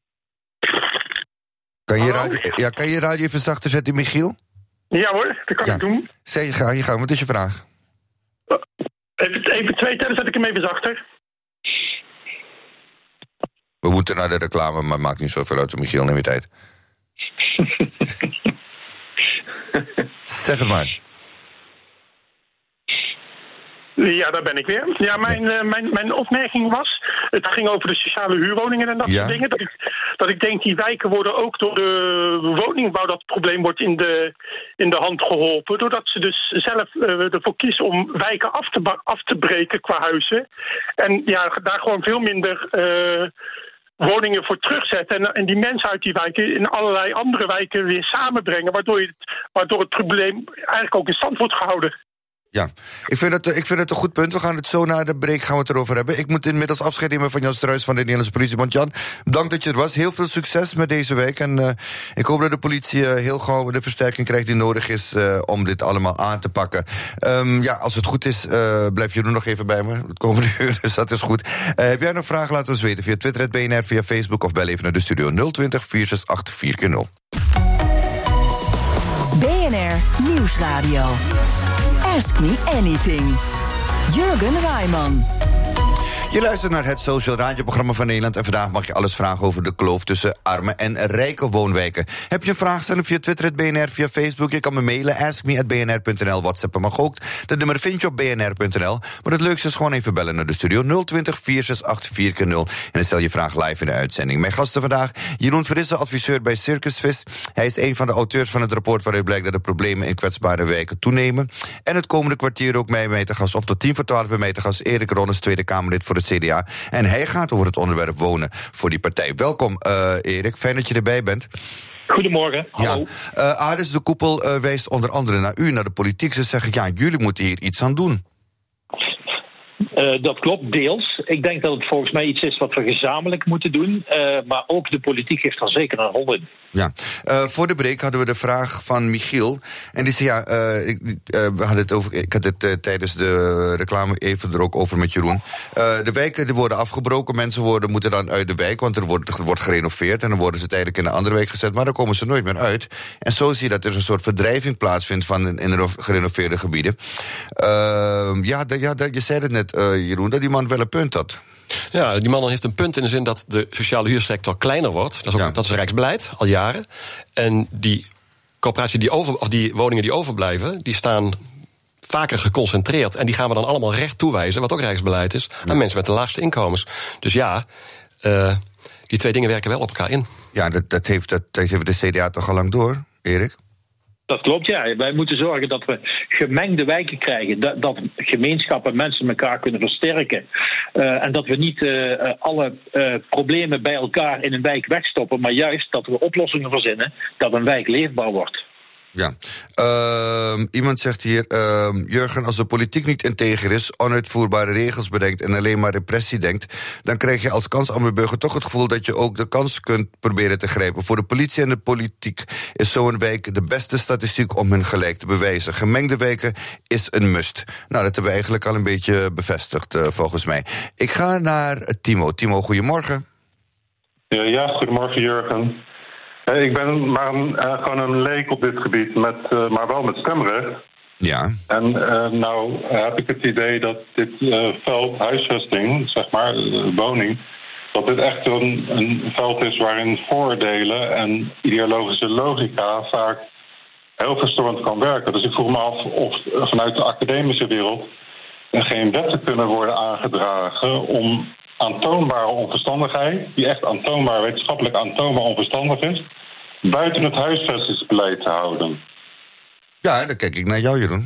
Speaker 2: Kan je, radio, ja, kan je radio even zachter zetten, Michiel?
Speaker 7: Ja hoor, dat kan ja. ik doen.
Speaker 2: Zeg je ga, je gang, wat is je vraag?
Speaker 7: Even, even twee tellen, zet ik hem even zachter.
Speaker 2: We moeten naar de reclame, maar maakt niet zoveel uit. Michiel, neem je tijd. Zeg het maar.
Speaker 7: Ja, daar ben ik weer. Ja, mijn, uh, mijn, mijn opmerking was, het ging over de sociale huurwoningen en dat ja. soort dingen. Dat ik, dat ik denk, die wijken worden ook door de woningbouw, dat probleem wordt in de, in de hand geholpen. Doordat ze dus zelf uh, ervoor kiezen om wijken af te, af te breken qua huizen. En ja, daar gewoon veel minder Uh, woningen voor terugzetten en, en die mensen uit die wijken in allerlei andere wijken weer samenbrengen, waardoor, je het, waardoor het probleem eigenlijk ook in stand wordt gehouden.
Speaker 2: Ja, ik vind, het, ik vind het een goed punt. We gaan het zo na de break gaan we het erover hebben. Ik moet inmiddels afscheid nemen van Jan Struijs van de Nederlandse politie. Want Jan, dank dat je er was. Heel veel succes met deze week. En uh, ik hoop dat de politie uh, heel gauw de versterking krijgt die nodig is uh, om dit allemaal aan te pakken. Um, ja, als het goed is, uh, blijf Jeroen nog even bij me het komende uur, dus dat is goed. Uh, heb jij nog vragen, laat ons weten via Twitter, het B N R, via Facebook of bel even naar de studio nul twintig, vier zes acht, vier keer nul.
Speaker 1: B N R Nieuwsradio. Ask Me Anything. Jurgen Rijman.
Speaker 2: Je luistert naar het Social radioprogramma van Nederland en vandaag mag je alles vragen over de kloof tussen arme en rijke woonwijken. Heb je een vraag, stel hem via Twitter, het B N R, via Facebook. Je kan me mailen, ask me at b n r punt n l. WhatsAppen mag ook. Dat nummer vind je op b n r punt n l. Maar het leukste is gewoon even bellen naar de studio nul twintig, vier zes acht, vier keer nul. En dan stel je vraag live in de uitzending. Mijn gasten vandaag, Jeroen Verrissen, adviseur bij Circusvis. Hij is een van de auteurs van het rapport waaruit blijkt dat de problemen in kwetsbare wijken toenemen. En het komende kwartier ook mij mee te gast, of tot tien voor twaalf bij mij te gast, Erik Ronnes, Tweede Kamerlid voor het C D A. En hij gaat over het onderwerp wonen voor die partij. Welkom, uh, Erik. Fijn dat je erbij bent.
Speaker 8: Goedemorgen. Hallo.
Speaker 2: Ja. Uh, Aris de Koepel uh, wijst onder andere naar u, naar de politiek. Ze zeggen, ja, jullie moeten hier iets aan doen.
Speaker 8: Uh, dat klopt, deels. Ik denk dat het volgens mij iets is wat we gezamenlijk moeten doen. Uh, maar ook de politiek heeft er zeker een rol in.
Speaker 2: Ja, uh, voor de break hadden we de vraag van Michiel. En die zei, ja, uh, ik, uh, we hadden het over, ik had het uh, tijdens de reclame even er ook over met Jeroen. Uh, de wijken die worden afgebroken, mensen worden, moeten dan uit de wijk, want er wordt, er wordt gerenoveerd en dan worden ze tijdelijk in een andere wijk gezet, maar dan komen ze nooit meer uit. En zo zie je dat er een soort verdrijving plaatsvindt van in, in gerenoveerde gebieden. Uh, ja, de, ja de, je zei het net, uh, Jeroen, dat die man wel een punt had.
Speaker 4: Ja, die man heeft een punt in de zin dat de sociale huursector kleiner wordt. Dat is, ook, ja. dat is rijksbeleid, al jaren. En die coöperaties, die, over, of die woningen die overblijven, die staan vaker geconcentreerd. En die gaan we dan allemaal recht toewijzen, wat ook rijksbeleid is, aan ja. mensen met de laagste inkomens. Dus ja, uh, die twee dingen werken wel op elkaar in.
Speaker 2: Ja, dat, dat, heeft, dat, dat heeft de C D A toch al lang door, Erik?
Speaker 8: Dat klopt, ja. Wij moeten zorgen dat we gemengde wijken krijgen. Dat, dat gemeenschappen mensen elkaar kunnen versterken. Uh, en dat we niet uh, alle uh, problemen bij elkaar in een wijk wegstoppen, maar juist dat we oplossingen verzinnen dat een wijk leefbaar wordt.
Speaker 2: Ja, uh, iemand zegt hier, uh, Jurgen, als de politiek niet integer is, onuitvoerbare regels bedenkt en alleen maar repressie denkt, dan krijg je als kansarme burger toch het gevoel dat je ook de kans kunt proberen te grijpen. Voor de politie en de politiek is zo'n wijk de beste statistiek om hun gelijk te bewijzen. Gemengde wijken is een must. Nou, dat hebben we eigenlijk al een beetje bevestigd, uh, volgens mij. Ik ga naar Timo. Timo, goedemorgen.
Speaker 9: Ja, ja goedemorgen Jurgen. Ik ben maar een, uh, gewoon een leek op dit gebied, met, uh, maar wel met stemrecht.
Speaker 2: Ja.
Speaker 9: En uh, nou heb ik het idee dat dit uh, veld, huisvesting, zeg maar, uh, woning, dat dit echt een, een veld is waarin voordelen en ideologische logica vaak heel verstorend kan werken. Dus ik vroeg me af of vanuit de academische wereld er geen wetten kunnen worden aangedragen om aantoonbare onverstandigheid, die echt aantoonbaar, wetenschappelijk aantoonbaar onverstandig is, buiten het huisvestingsbeleid te houden.
Speaker 2: Ja, dan kijk ik naar jou, Jeroen.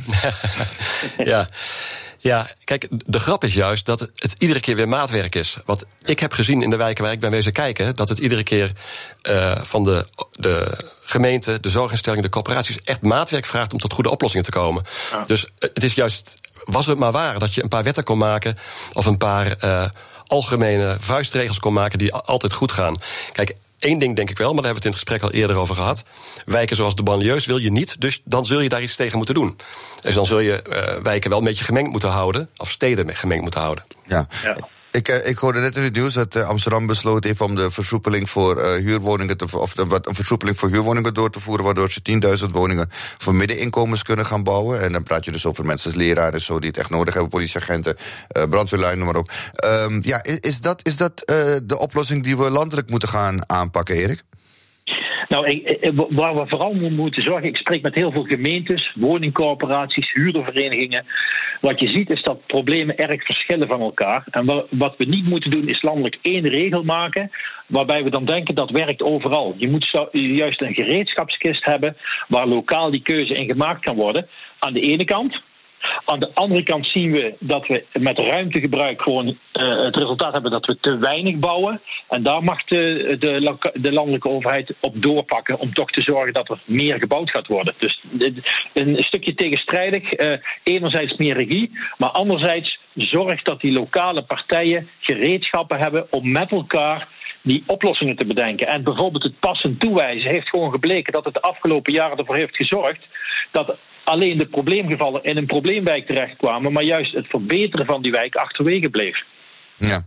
Speaker 4: ja. ja, kijk, de grap is juist dat het iedere keer weer maatwerk is. Want ik heb gezien in de wijken waar ik ben wezen kijken, dat het iedere keer uh, van de, de gemeente, de zorginstellingen, de corporaties echt maatwerk vraagt om tot goede oplossingen te komen. Ja. Dus het is juist, was het maar waar dat je een paar wetten kon maken of een paar uh, algemene vuistregels kon maken die altijd goed gaan. Kijk, één ding denk ik wel, maar daar hebben we het in het gesprek al eerder over gehad. Wijken zoals de banlieues wil je niet, dus dan zul je daar iets tegen moeten doen. Dus dan zul je uh, wijken wel een beetje gemengd moeten houden, of steden gemengd moeten houden.
Speaker 2: Ja. ja. Ik, uh, ik hoorde net in het nieuws dat uh, Amsterdam besloten heeft om de versoepeling voor uh, huurwoningen te, of de, wat, een versoepeling voor huurwoningen door te voeren, waardoor ze tienduizend woningen voor middeninkomens kunnen gaan bouwen. En dan praat je dus over mensen als leraren en zo die het echt nodig hebben, politieagenten, uh, brandweerlui, noem maar op. Um, ja, is, is dat, is dat uh, de oplossing die we landelijk moeten gaan aanpakken, Erik?
Speaker 8: Nou, ik, waar we vooral moeten zorgen, ik spreek met heel veel gemeentes, woningcorporaties, huurderverenigingen. Wat je ziet is dat problemen erg verschillen van elkaar. En wat we niet moeten doen is landelijk één regel maken, waarbij we dan denken dat werkt overal. Je moet juist een gereedschapskist hebben waar lokaal die keuze in gemaakt kan worden. Aan de ene kant. Aan de andere kant zien we dat we met ruimtegebruik gewoon uh, het resultaat hebben dat we te weinig bouwen. En daar mag de, de, de landelijke overheid op doorpakken om toch te zorgen dat er meer gebouwd gaat worden. Dus een stukje tegenstrijdig. Uh, enerzijds meer regie, maar anderzijds zorg dat die lokale partijen gereedschappen hebben om met elkaar die oplossingen te bedenken. En bijvoorbeeld het passend toewijzen heeft gewoon gebleken dat het de afgelopen jaren ervoor heeft gezorgd dat alleen de probleemgevallen in een probleemwijk terechtkwamen, maar juist het verbeteren van die wijk achterwege bleef.
Speaker 2: Ja.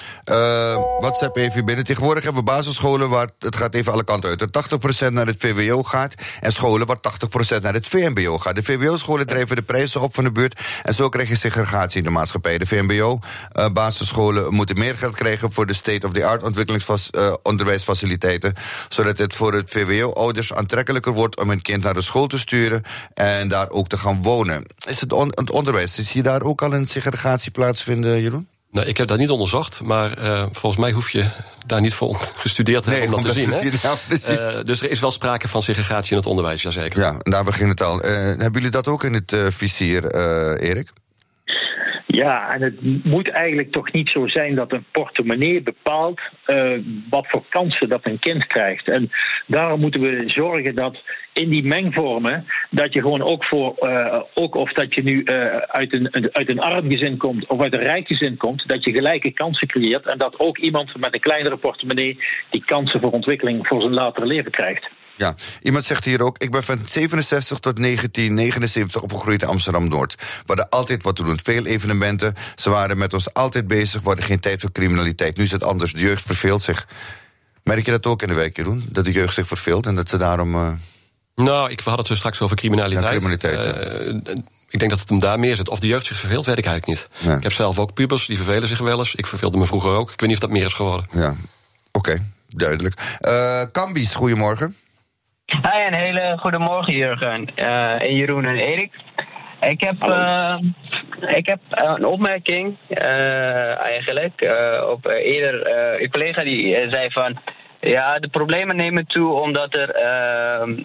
Speaker 2: Uh, WhatsApp even binnen. Tegenwoordig hebben we basisscholen waar het gaat even alle kanten uit. Er tachtig procent naar het V W O gaat en scholen waar tachtig procent naar het V M B O gaat. De V W O-scholen drijven de prijzen op van de buurt en zo krijg je segregatie in de maatschappij. De V M B O-basisscholen uh, moeten meer geld krijgen voor de state-of-the-art ontwikkelingsonderwijsfaciliteiten, uh, zodat het voor het V W O-ouders aantrekkelijker wordt om een kind naar de school te sturen en daar ook te gaan wonen. Is het, on- het onderwijs, zie je daar ook al een segregatie plaatsvinden, Jeroen?
Speaker 4: Nou, ik heb dat niet onderzocht, maar uh, volgens mij hoef je daar niet voor gestudeerd te nee, hebben om dat te zien. Hè? Ja, uh, dus er is wel sprake van segregatie in het onderwijs, jazeker.
Speaker 2: Ja, en daar begint het al. Uh, hebben jullie dat ook in het uh, vizier, uh, Erik?
Speaker 8: Ja, en het moet eigenlijk toch niet zo zijn dat een portemonnee bepaalt uh, wat voor kansen dat een kind krijgt. En daarom moeten we zorgen dat in die mengvormen, dat je gewoon ook voor, uh, ook of dat je nu uh, uit, een, uit een arm gezin komt of uit een rijk gezin komt, dat je gelijke kansen creëert en dat ook iemand met een kleinere portemonnee die kansen voor ontwikkeling voor zijn latere leven krijgt.
Speaker 2: Ja, iemand zegt hier ook, ik ben van zevenenzestig tot negentien negenenzeventig opgegroeid in Amsterdam-Noord. We hadden altijd wat te doen, veel evenementen. Ze waren met ons altijd bezig, we hadden geen tijd voor criminaliteit. Nu is het anders, de jeugd verveelt zich. Merk je dat ook in de wijk, Jeroen? Dat de jeugd zich verveelt en dat ze daarom... Uh...
Speaker 4: Nou, ik had het zo straks over criminaliteit.
Speaker 2: Ja, criminaliteit ja.
Speaker 4: uh, ik denk dat het hem daar meer zit. Of de jeugd zich verveelt, weet ik eigenlijk niet. Ja. Ik heb zelf ook pubers, die vervelen zich wel eens. Ik verveelde me vroeger ook. Ik weet niet of dat meer is geworden.
Speaker 2: Ja, oké, okay, duidelijk. Uh, Kambies, goedemorgen.
Speaker 10: Hi, een hele goede morgen, Jurgen. Uh, en Jeroen en Erik. Ik heb, uh, ik heb een opmerking uh, eigenlijk uh, op uh, eerder uh, een collega die uh, zei van ja, de problemen nemen toe omdat er uh,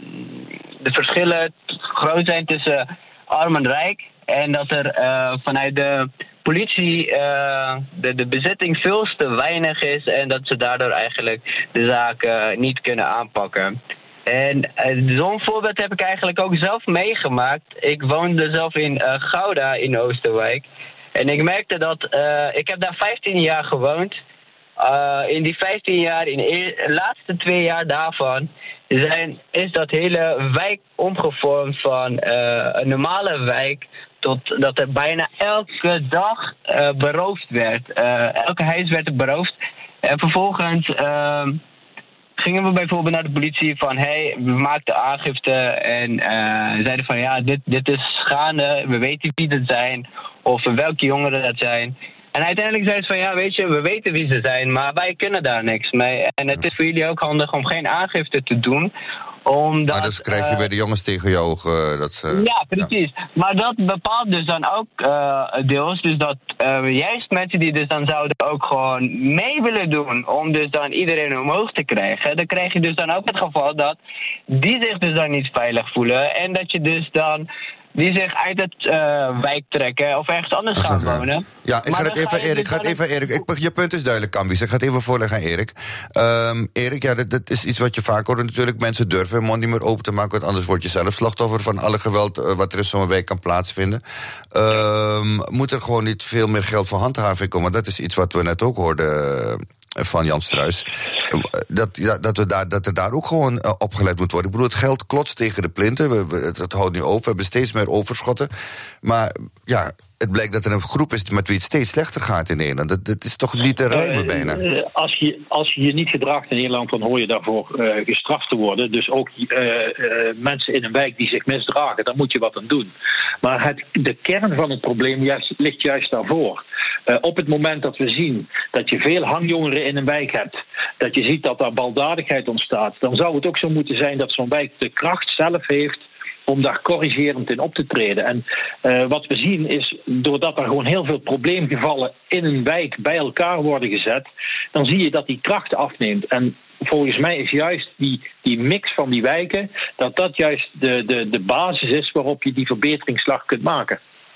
Speaker 10: de verschillen groot zijn tussen arm en rijk en dat er uh, vanuit de politie uh, de, de bezitting veel te weinig is en dat ze daardoor eigenlijk de zaak uh, niet kunnen aanpakken. En uh, zo'n voorbeeld heb ik eigenlijk ook zelf meegemaakt. Ik woonde zelf in uh, Gouda in Oosterwijk. En ik merkte dat, uh, ik heb daar vijftien jaar gewoond. Uh, in die vijftien jaar, in de laatste twee jaar daarvan, zijn, is dat hele wijk omgevormd van uh, een normale wijk tot dat er bijna elke dag uh, beroofd werd. Uh, elke huis werd er beroofd. En vervolgens Uh, gingen we bijvoorbeeld naar de politie van hey, we maakten aangifte en uh, zeiden van ja, dit, dit is schade, we weten wie dat zijn of welke jongeren dat zijn. En uiteindelijk zeiden ze van ja, weet je, we weten wie ze zijn, maar wij kunnen daar niks mee. En het is voor jullie ook handig om geen aangifte te doen. Omdat,
Speaker 2: maar dus krijg je uh, weer de jongens tegen je ogen. Dat ze,
Speaker 10: ja, precies. Ja. Maar dat bepaalt dus dan ook uh, deels. Dus dat uh, juist mensen die dus dan zouden ook gewoon mee willen doen om dus dan iedereen omhoog te krijgen. Dan krijg je dus dan ook het geval dat die zich dus dan niet veilig voelen. En dat je dus dan die zich uit het uh, wijk trekken of ergens anders gaan wonen.
Speaker 2: Ja, ik ga het even, Erik. Dus even Erik. Ik, je punt is duidelijk, Kambies. Ik ga het even voorleggen aan Erik. Um, Erik, ja, dat, dat is iets wat je vaak hoort natuurlijk. Mensen durven hun mond niet meer open te maken, want anders word je zelf slachtoffer van alle geweld uh, wat er in zo'n wijk kan plaatsvinden. Um, moet er gewoon niet veel meer geld voor handhaving komen? Dat is iets wat we net ook hoorden Uh, van Jan Struijs, dat, ja, dat, we daar, dat er daar ook gewoon uh, opgelet moet worden. Ik bedoel, het geld klotst tegen de plinten, we, we, het houdt nu over, we hebben steeds meer overschotten. Maar ja, het blijkt dat er een groep is met wie het steeds slechter gaat in Nederland. Dat, dat is toch niet te rijmen bijna?
Speaker 8: Uh, als, je, als je je niet gedraagt in Nederland, dan hoor je daarvoor uh, gestraft te worden. Dus ook uh, uh, mensen in een wijk die zich misdragen, daar moet je wat aan doen. Maar het, de kern van het probleem juist, ligt juist daarvoor. Uh, op het moment dat we zien dat je veel hangjongeren in een wijk hebt, dat je ziet dat daar baldadigheid ontstaat, dan zou het ook zo moeten zijn dat zo'n wijk de kracht zelf heeft om daar corrigerend in op te treden. En uh, wat we zien is, doordat er gewoon heel veel probleemgevallen in een wijk bij elkaar worden gezet, dan zie je dat die kracht afneemt. En volgens mij is juist die, die mix van die wijken, dat dat juist de, de, de basis is waarop je die verbeteringsslag kunt maken.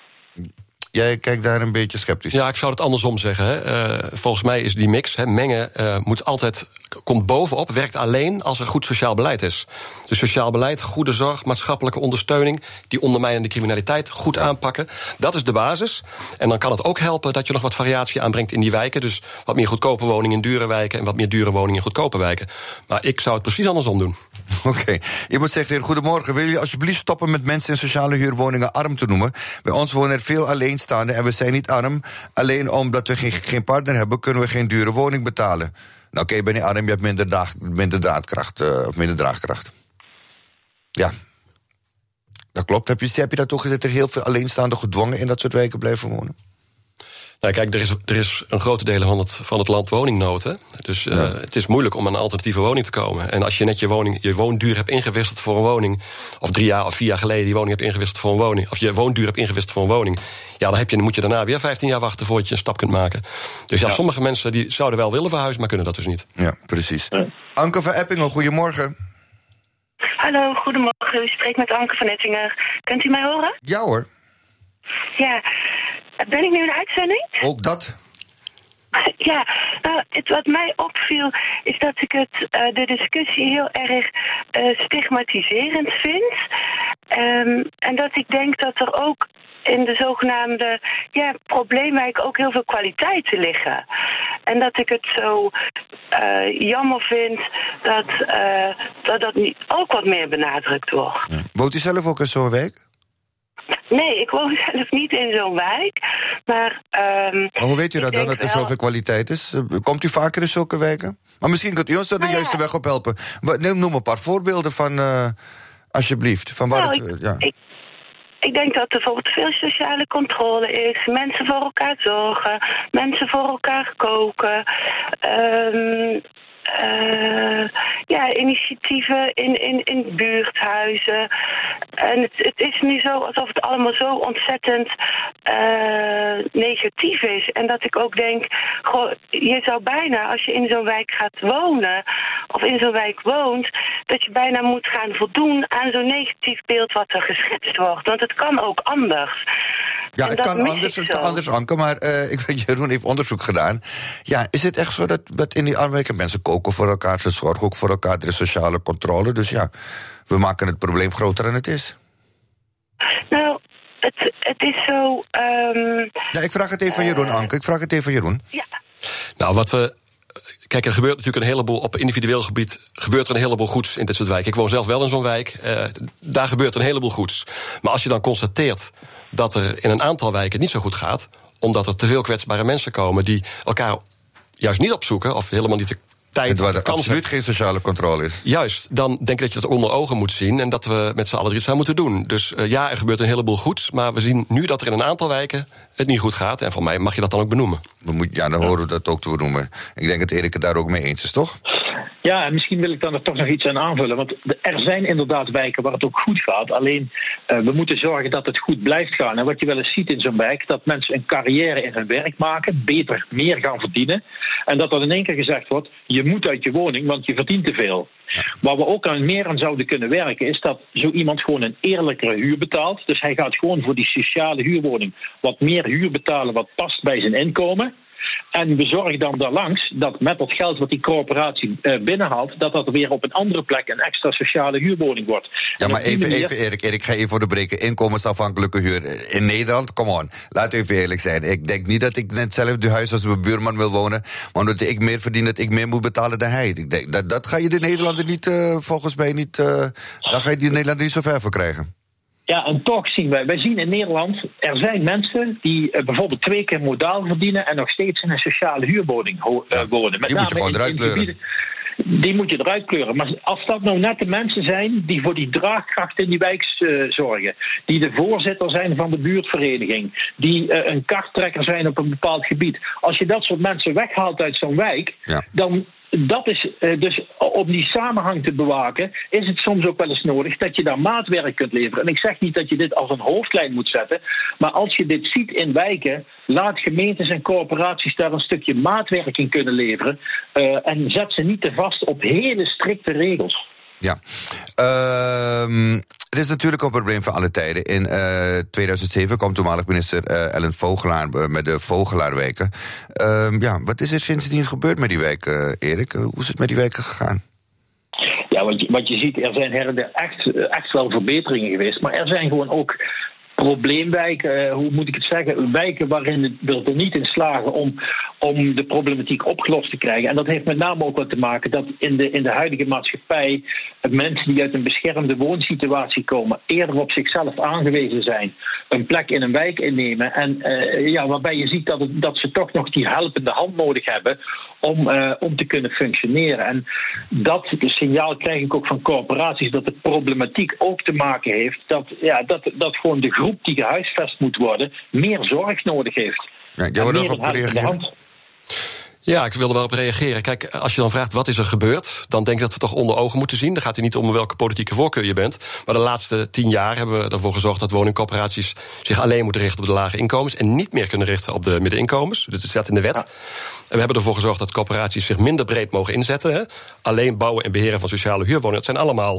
Speaker 2: Jij kijkt daar een beetje sceptisch.
Speaker 4: Ja, ik zou het andersom zeggen. Hè. Uh, volgens mij is die mix, hè, mengen, uh, moet altijd, komt bovenop, werkt alleen als er goed sociaal beleid is. Dus sociaal beleid, goede zorg, maatschappelijke ondersteuning, die ondermijnende criminaliteit goed aanpakken. Dat is de basis. En dan kan het ook helpen dat je nog wat variatie aanbrengt in die wijken. Dus wat meer goedkope woningen in dure wijken en wat meer dure woningen in goedkope wijken. Maar ik zou het precies andersom doen.
Speaker 2: Oké. Okay. Iemand zegt hier, goedemorgen. Willen jullie alsjeblieft stoppen met mensen in sociale huurwoningen arm te noemen? Bij ons wonen er veel alleenstaande en we zijn niet arm. Alleen omdat we geen, geen partner hebben, kunnen we geen dure woning betalen. Nou, oké, okay, ben je arm, je hebt minder, daag, minder daadkracht, uh, of minder draagkracht. Ja. Dat klopt. Heb je, heb je dat toch gezegd, er heel veel alleenstaanden gedwongen in dat soort wijken blijven wonen?
Speaker 4: Nou, kijk, er is, er is een grote delen van het, van het land woningnood. Hè? Dus uh, ja. Het is moeilijk om aan een alternatieve woning te komen. En als je net je, woning, je woonduur hebt ingewisseld voor een woning, of drie jaar of vier jaar geleden die woning hebt ingewisseld voor een woning, of je woonduur hebt ingewisseld voor een woning, ja, dan, heb je, dan moet je daarna weer vijftien jaar wachten voordat je een stap kunt maken. Dus ja, ja. sommige mensen die zouden wel willen verhuizen, maar kunnen dat dus niet.
Speaker 2: Ja, precies. Ja. Anke van Eppingen, goedemorgen.
Speaker 11: Hallo, goedemorgen. U spreekt met Anke van Eppingen. Kunt u mij horen?
Speaker 2: Ja hoor.
Speaker 11: Ja. Ben ik nu in de uitzending?
Speaker 2: Ook dat?
Speaker 11: Ja, nou, het, wat mij opviel is dat ik het, uh, de discussie heel erg uh, stigmatiserend vind. Um, en dat ik denk dat er ook in de zogenaamde ja, probleemwijk ook heel veel kwaliteiten liggen. En dat ik het zo uh, jammer vind dat, uh, dat dat niet ook wat meer benadrukt wordt.
Speaker 2: Ja. Woont u zelf ook in zo'n wijk?
Speaker 11: Nee, ik woon zelf niet in zo'n wijk. Maar, um,
Speaker 2: maar hoe weet u dat dan, dat er wel zoveel kwaliteit is? Komt u vaker in zulke wijken? Maar misschien kunt u ons er de nou juiste ja. weg op helpen. Noem een paar voorbeelden van, uh, alsjeblieft. Van waar
Speaker 11: nou,
Speaker 2: het,
Speaker 11: ik,
Speaker 2: ja.
Speaker 11: ik, ik denk dat er bijvoorbeeld veel sociale controle is. Mensen voor elkaar zorgen. Mensen voor elkaar koken. Um, Uh, ja, initiatieven in, in, in buurthuizen. En het, het is nu zo alsof het allemaal zo ontzettend uh, negatief is. En dat ik ook denk, goh, je zou bijna, als je in zo'n wijk gaat wonen, of in zo'n wijk woont, dat je bijna moet gaan voldoen aan zo'n negatief beeld wat er geschetst wordt. Want het kan ook anders.
Speaker 2: Ja, het kan anders, het kan anders, Anke, maar uh, ik weet, Jeroen heeft onderzoek gedaan. Ja, is het echt zo dat, dat in die armwijken mensen koken voor elkaar, ze zorgen ook voor elkaar, er is sociale controle, dus ja, we maken het probleem groter dan het is.
Speaker 11: Nou, het, het is zo... Um,
Speaker 2: ja, ik vraag het even van Jeroen, Anke, ik vraag het even van Jeroen.
Speaker 11: Ja.
Speaker 4: Nou, wat we... Kijk, er gebeurt natuurlijk een heleboel, op individueel gebied gebeurt er een heleboel goeds in dit soort wijken. Ik woon zelf wel in zo'n wijk, uh, daar gebeurt een heleboel goeds. Maar als je dan constateert dat er in een aantal wijken het niet zo goed gaat, omdat er te veel kwetsbare mensen komen die elkaar juist niet opzoeken, of helemaal niet de tijd
Speaker 2: en waar er
Speaker 4: kansen,
Speaker 2: absoluut geen sociale controle is.
Speaker 4: Juist, dan denk ik dat je dat onder ogen moet zien en dat we met z'n allen er iets aan moeten doen. Dus uh, ja, er gebeurt een heleboel goeds, maar we zien nu dat er in een aantal wijken het niet goed gaat. En voor mij mag je dat dan ook benoemen.
Speaker 2: We moet, ja, dan horen we dat ook te benoemen. Ik denk dat Erik het daar ook mee eens is, toch?
Speaker 8: Ja, en misschien wil ik dan er toch nog iets aan aanvullen. Want er zijn inderdaad wijken waar het ook goed gaat. Alleen, uh, we moeten zorgen dat het goed blijft gaan. En wat je wel eens ziet in zo'n wijk, dat mensen een carrière in hun werk maken, beter, meer gaan verdienen. En dat dan in één keer gezegd wordt, je moet uit je woning, want je verdient te veel. Waar we ook aan meer aan zouden kunnen werken, is dat zo iemand gewoon een eerlijkere huur betaalt. Dus hij gaat gewoon voor die sociale huurwoning wat meer huur betalen wat past bij zijn inkomen. En we zorgen dan daarlangs dat met dat geld wat die corporatie uh, binnenhaalt, dat dat weer op een andere plek een extra sociale huurwoning wordt.
Speaker 2: Ja, maar even, manier... even Erik, Erik, ik ga even voor de breken. Inkomensafhankelijke huur in Nederland, come on. Laat even eerlijk zijn. Ik denk niet dat ik net hetzelfde huis als mijn buurman wil wonen, maar omdat ik meer verdien, dat ik meer moet betalen dan hij. Ik denk, dat, dat ga je de Nederlander niet, uh, volgens mij niet, uh, daar ga je die Nederlander niet zo ver voor krijgen.
Speaker 8: Ja, en toch zien wij, wij zien in Nederland, er zijn mensen die uh, bijvoorbeeld twee keer modaal verdienen en nog steeds in een sociale huurwoning ho- uh, wonen. Met
Speaker 2: die moet je gewoon eruit kleuren.
Speaker 8: Die moet je eruit kleuren. Maar als dat nou net de mensen zijn die voor die draagkracht in die wijk uh, zorgen, die de voorzitter zijn van de buurtvereniging, die uh, een karttrekker zijn op een bepaald gebied. Als je dat soort mensen weghaalt uit zo'n wijk, ja. dan... Dat is uh, dus om die samenhang te bewaken, is het soms ook wel eens nodig dat je daar maatwerk kunt leveren. En ik zeg niet dat je dit als een hoofdlijn moet zetten, maar als je dit ziet in wijken, laat gemeentes en corporaties daar een stukje maatwerk in kunnen leveren uh, en zet ze niet te vast op hele strikte regels.
Speaker 2: Ja, uh, het is natuurlijk een probleem van alle tijden. In uh, tweeduizend zeven kwam toenmalig minister uh, Ellen Vogelaar uh, met de Vogelaarwijken. Uh, ja, wat is er sindsdien gebeurd met die wijken, uh, Erik? Uh, hoe is het met die wijken gegaan?
Speaker 8: Ja, wat je, wat je ziet, er zijn her en der echt, echt wel verbeteringen geweest, maar er zijn gewoon ook probleemwijken, hoe moet ik het zeggen, wijken waarin we er niet in slagen om, om de problematiek opgelost te krijgen. En dat heeft met name ook wat te maken dat in de, in de huidige maatschappij mensen die uit een beschermde woonsituatie komen eerder op zichzelf aangewezen zijn, een plek in een wijk innemen en uh, ja, waarbij je ziet dat, het, dat ze toch nog die helpende hand nodig hebben om, uh, om te kunnen functioneren. En dat signaal krijg ik ook van corporaties, dat de problematiek ook te maken heeft dat, ja, dat, dat gewoon de groep die gehuisvest moet worden meer zorg nodig heeft.
Speaker 2: Ja, jij wil er op reageren?
Speaker 4: Ja, ik wilde wel op reageren. Kijk, als je dan vraagt wat is er gebeurd, dan denk ik dat we toch onder ogen moeten zien. Dan gaat het niet om welke politieke voorkeur je bent. Maar de laatste tien jaar hebben we ervoor gezorgd dat woningcorporaties zich alleen moeten richten op de lage inkomens en niet meer kunnen richten op de middeninkomens. Dus het staat in de wet. Ja. En we hebben ervoor gezorgd dat corporaties zich minder breed mogen inzetten. Hè. Alleen bouwen en beheren van sociale huurwoningen, dat zijn allemaal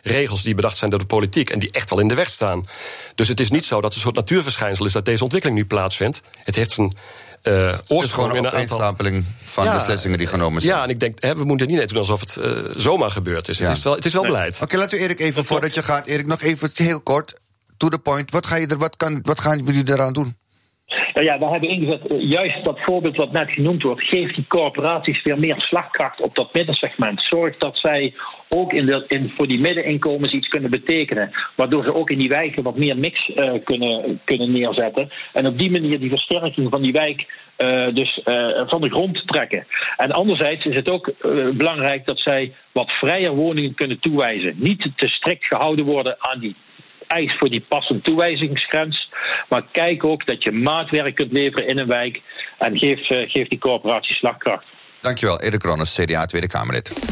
Speaker 4: regels die bedacht zijn door de politiek en die echt wel in de weg staan. Dus het is niet zo dat het een soort natuurverschijnsel is dat deze ontwikkeling nu plaatsvindt. Het heeft een Uh,
Speaker 2: het is gewoon een opeenstapeling van ja, beslissingen die genomen zijn.
Speaker 4: Ja, en ik denk, hè, we moeten niet net doen alsof het uh, zomaar gebeurd is. Ja. Het is wel, het is wel beleid.
Speaker 2: Oké, okay, laten we Erik even, voordat je gaat, Erik, nog even heel kort, to the point. Wat, ga je er, wat, kan, wat gaan jullie eraan doen?
Speaker 8: Nou ja, we hebben ingezet, juist dat voorbeeld wat net genoemd wordt, geeft die corporaties weer meer slagkracht op dat middensegment. Zorgt dat zij ook in de, in, voor die middeninkomens iets kunnen betekenen. Waardoor ze ook in die wijken wat meer mix uh, kunnen, kunnen neerzetten. En op die manier die versterking van die wijk uh, dus uh, van de grond trekken. En anderzijds is het ook uh, belangrijk dat zij wat vrijer woningen kunnen toewijzen. Niet te strikt gehouden worden aan die eis voor die passende toewijzingsgrens. Maar kijk ook dat je maatwerk kunt leveren in een wijk. En geef, uh, geef die corporatie slagkracht.
Speaker 2: Dankjewel, Erik Ronnes, C D A Tweede Kamerlid.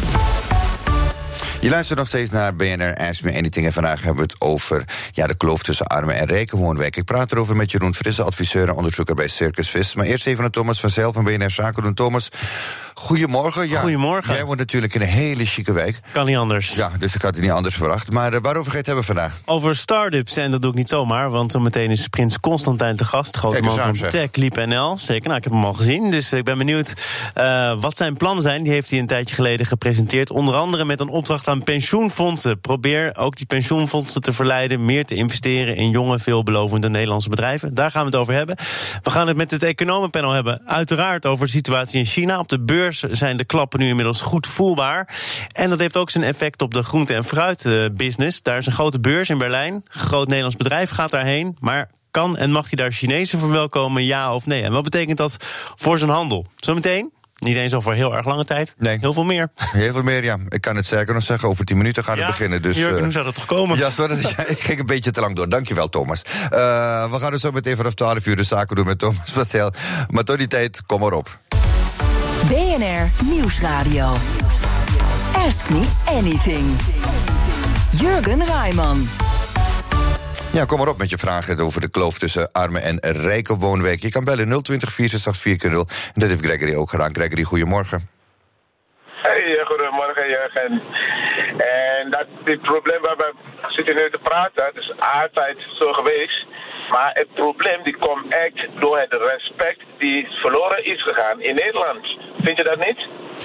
Speaker 2: Je luistert nog steeds naar B N R Ask Me Anything. En vandaag hebben we het over ja, de kloof tussen armen en rijke woonwijken. Ik praat erover met Jeroen Frisse, adviseur en onderzoeker bij Circus Vis. Maar eerst even naar Thomas van Zijl van B N R Zaken doen. Thomas, goedemorgen. Ja,
Speaker 12: goedemorgen.
Speaker 2: Jij woont natuurlijk in een hele chique wijk.
Speaker 12: Kan niet anders.
Speaker 2: Ja, dus ik had het niet anders verwacht. Maar uh, waarover ga je het hebben vandaag?
Speaker 12: Over start-ups, en dat doe ik niet zomaar. Want zometeen is Prins Constantijn te gast. Grote man van Tech Leap N L. Zeker, nou, ik heb hem al gezien. Dus ik ben benieuwd uh, wat zijn plannen zijn. Die heeft hij een tijdje geleden gepresenteerd. Onder andere met een opdracht aan pensioenfondsen. Probeer ook die pensioenfondsen te verleiden meer te investeren in jonge, veelbelovende Nederlandse bedrijven. Daar gaan we het over hebben. We gaan het met het economenpanel hebben. Uiteraard over de situatie in China. Op de beurs zijn de klappen nu inmiddels goed voelbaar. En dat heeft ook zijn effect op de groente- en fruitbusiness. Daar is een grote beurs in Berlijn. Een groot Nederlands bedrijf gaat daarheen. Maar kan en mag hij daar Chinezen verwelkomen, ja of nee? En wat betekent dat voor zijn handel? Zometeen. Niet eens al voor heel erg lange tijd.
Speaker 2: Nee.
Speaker 12: Heel veel meer.
Speaker 2: Heel veel meer, ja. Ik kan het zeker nog zeggen. Over tien minuten gaan we
Speaker 12: ja,
Speaker 2: beginnen. Dus,
Speaker 12: Jurgen,
Speaker 2: uh,
Speaker 12: hoe zou dat toch komen?
Speaker 2: Ja, sorry, ik ging een beetje te lang door. Dankjewel, Thomas. Uh, we gaan er zo meteen vanaf twaalf uur de zaken doen met Thomas van Zijl. Maar tot die tijd, kom maar op.
Speaker 1: B N R Nieuwsradio. Ask Me Anything. Jurgen Rijman.
Speaker 2: Ja, kom maar op met je vragen over de kloof tussen arme en rijke woonwijken. Je kan bellen nul twintig, vier zes acht, vier nul. En dat heeft Gregory ook gedaan. Gregory, goedemorgen.
Speaker 13: Hey, goedemorgen Jurgen. En dat dit probleem waar we zitten nu te praten, dat is altijd zo geweest. Maar het probleem die komt echt door het respect die verloren is gegaan in Nederland. Vind je dat niet?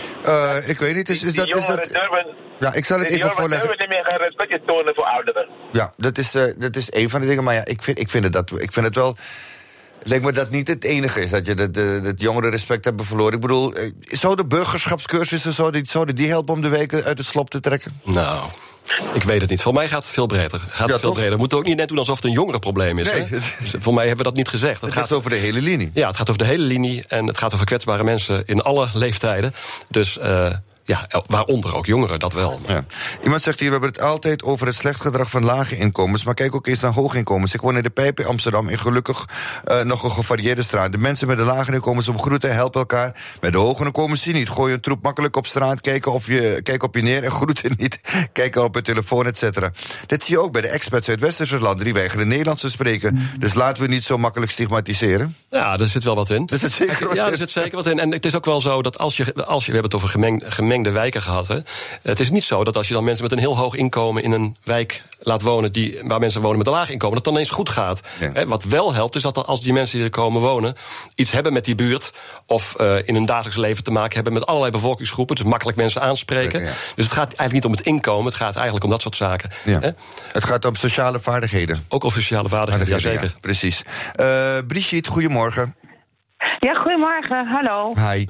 Speaker 2: Uh, ik weet niet, is, is dat... Is dat...
Speaker 13: Durven,
Speaker 2: ja, ik zal het even voorleggen.
Speaker 13: Die durven niet meer gaan respect tonen voor ouderen.
Speaker 2: Ja, dat is, uh, dat is een van de dingen. Maar ja, ik vind, ik vind, het, dat, ik vind het wel... Het lijkt me dat niet het enige is, dat je dat, dat, dat jongeren respect hebben verloren. Ik bedoel, zouden burgerschapscursussen, zouden, zouden die helpen om de wijken uit het slop te trekken?
Speaker 4: Nou, ik weet het niet. Voor mij gaat het veel breder. Gaat ja, het veel breder. We moeten ook niet net doen alsof het een jongerenprobleem is. Nee. Hè? Voor mij hebben we dat niet gezegd. Het,
Speaker 2: het gaat, gaat over de hele linie.
Speaker 4: Ja, het gaat over de hele linie. En het gaat over kwetsbare mensen in alle leeftijden. Dus... Uh, Ja, waaronder ook jongeren, dat wel.
Speaker 2: Ja. Iemand zegt hier, we hebben het altijd over het slecht gedrag van lage inkomens. Maar kijk ook eens naar hoge inkomens. Ik woon in de Pijp in Amsterdam, in gelukkig uh, nog een gevarieerde straat. De mensen met de lage inkomens omgroeten, helpen elkaar. Met de hoge inkomens zie je niet. Gooi een troep makkelijk op straat, kijken, of je, kijken op je neer en groeten niet. Kijken op je telefoon, et cetera. Dit zie je ook bij de expats uit westerse landen. Die weigeren Nederlands te spreken. Dus laten we niet zo makkelijk stigmatiseren.
Speaker 4: Ja, er zit wel wat in.
Speaker 2: Er zit zeker wat
Speaker 4: ja,
Speaker 2: in.
Speaker 4: er zit zeker wat in. En het is ook wel zo dat als je, als je we hebben het over gemeng, gemengde wijken gehad. Hè. Het is niet zo dat als je dan mensen met een heel hoog inkomen in een wijk laat wonen die, waar mensen wonen met een laag inkomen, dat dan ineens goed gaat. Ja. Hè, wat wel helpt, is dat als die mensen die er komen wonen iets hebben met die buurt of uh, in hun dagelijks leven te maken hebben met allerlei bevolkingsgroepen, dus makkelijk mensen aanspreken. Ja, ja. Dus het gaat eigenlijk niet om het inkomen, het gaat eigenlijk om dat soort zaken.
Speaker 2: Ja.
Speaker 4: Hè?
Speaker 2: Het gaat om sociale vaardigheden.
Speaker 4: Ook over sociale vaardigheden, ja zeker.
Speaker 2: Ja, precies. Uh, Brigitte, goedemorgen.
Speaker 14: Ja, goedemorgen, hallo.
Speaker 2: Hi.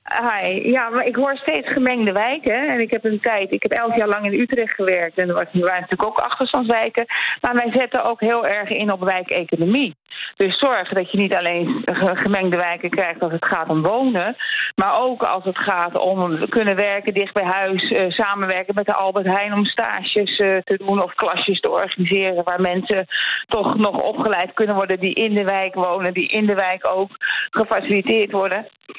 Speaker 14: Hi. Ja, maar ik hoor steeds gemengde wijken. En ik heb een tijd, ik heb elf jaar lang in Utrecht gewerkt. En er waren natuurlijk ook achterstandswijken. Maar wij zetten ook heel erg in op wijkeconomie. Dus zorg dat je niet alleen gemengde wijken krijgt als het gaat om wonen. Maar ook als het gaat om kunnen werken dicht bij huis. Uh, samenwerken met de Albert Heijn om stages uh, te doen of klasjes te organiseren. Waar mensen toch nog opgeleid kunnen worden die in de wijk wonen. Die in de wijk ook gefaciliteerd worden.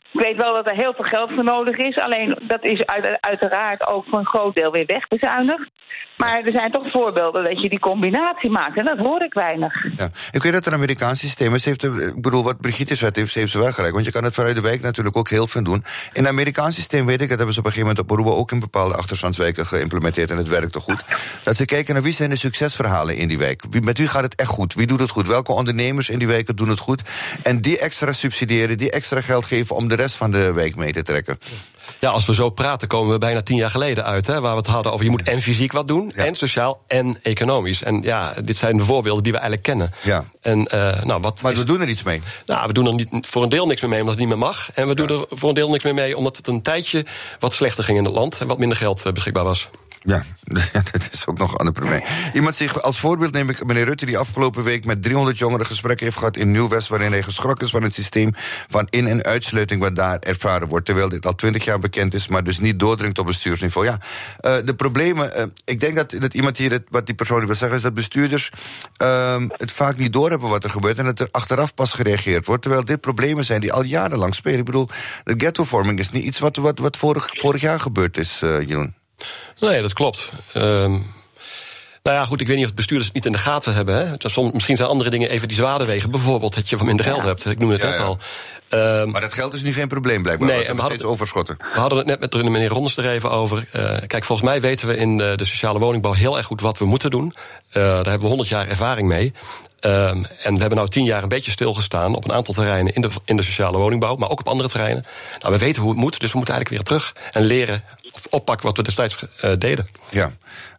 Speaker 14: Ik weet wel dat er heel veel geld voor nodig is. Alleen dat is uit, uiteraard ook voor een groot deel weer wegbezuinigd. Maar er zijn toch voorbeelden dat je die combinatie maakt. En dat hoor ik weinig.
Speaker 2: Ja. Ik weet dat er een Amerikaans systeem is. Heeft de, ik bedoel, wat Brigitte zei, heeft, heeft ze wel gelijk. Want je kan het vanuit de wijk natuurlijk ook heel veel doen. In het Amerikaans systeem weet ik, dat hebben ze op een gegeven moment op Aruba ook in bepaalde achterstandswijken geïmplementeerd. En het werkt toch goed. Dat ze kijken naar wie zijn de succesverhalen in die wijk. Wie, met wie gaat het echt goed? Wie doet het goed? Welke ondernemers in die wijken doen het goed? En die extra subsidiëren, die extra geld geven om de rest van de wijk mee te trekken.
Speaker 4: Ja, als we zo praten komen we bijna tien jaar geleden uit. Hè, waar we het hadden over je moet en fysiek wat doen, ja. en sociaal en economisch. En ja, dit zijn de voorbeelden die we eigenlijk kennen.
Speaker 2: Ja.
Speaker 4: En, uh, nou, wat
Speaker 2: maar
Speaker 4: is...
Speaker 2: we doen er iets mee.
Speaker 4: Nou, we doen er niet, voor een deel niks meer mee omdat het niet meer mag. En we doen ja. er voor een deel niks meer mee omdat het een tijdje wat slechter ging in het land en wat minder geld beschikbaar was.
Speaker 2: Ja, dat is ook nog een ander probleem. Iemand zegt, als voorbeeld neem ik meneer Rutte, die afgelopen week met driehonderd jongeren gesprekken heeft gehad in Nieuw-West, waarin hij geschrokken is van het systeem van in- en uitsluiting wat daar ervaren wordt, terwijl dit al twintig jaar bekend is, maar dus niet doordringt op bestuursniveau. Ja, uh, de problemen, uh, ik denk dat, dat iemand hier, het, wat die persoon wil zeggen, is dat bestuurders uh, het vaak niet doorhebben wat er gebeurt en dat er achteraf pas gereageerd wordt, terwijl dit problemen zijn die al jarenlang spelen. Ik bedoel, de ghettovorming is niet iets wat, wat, wat vorig, vorig jaar gebeurd is, uh, Jeroen.
Speaker 4: Nee, dat klopt. Um, nou ja, goed, ik weet niet of bestuurders het niet in de gaten hebben. Hè. Soms, misschien zijn andere dingen even die zwaarder wegen. Bijvoorbeeld dat je wat minder geld ja. hebt. Ik noem het ja, net ja. al.
Speaker 2: Um, maar dat geld is nu geen probleem, blijkbaar.
Speaker 4: Nee,
Speaker 2: en we hadden overschotten.
Speaker 4: We hadden het net met de meneer Rondes er even over. Uh, kijk, volgens mij weten we in de, de sociale woningbouw heel erg goed wat we moeten doen. Uh, daar hebben we honderd jaar ervaring mee. Um, en we hebben nou tien jaar een beetje stilgestaan op een aantal terreinen in de, in de sociale woningbouw, maar ook op andere terreinen. Nou, we weten hoe het moet, dus we moeten eigenlijk weer terug en leren, of oppakken wat we destijds uh, deden.
Speaker 2: Ja.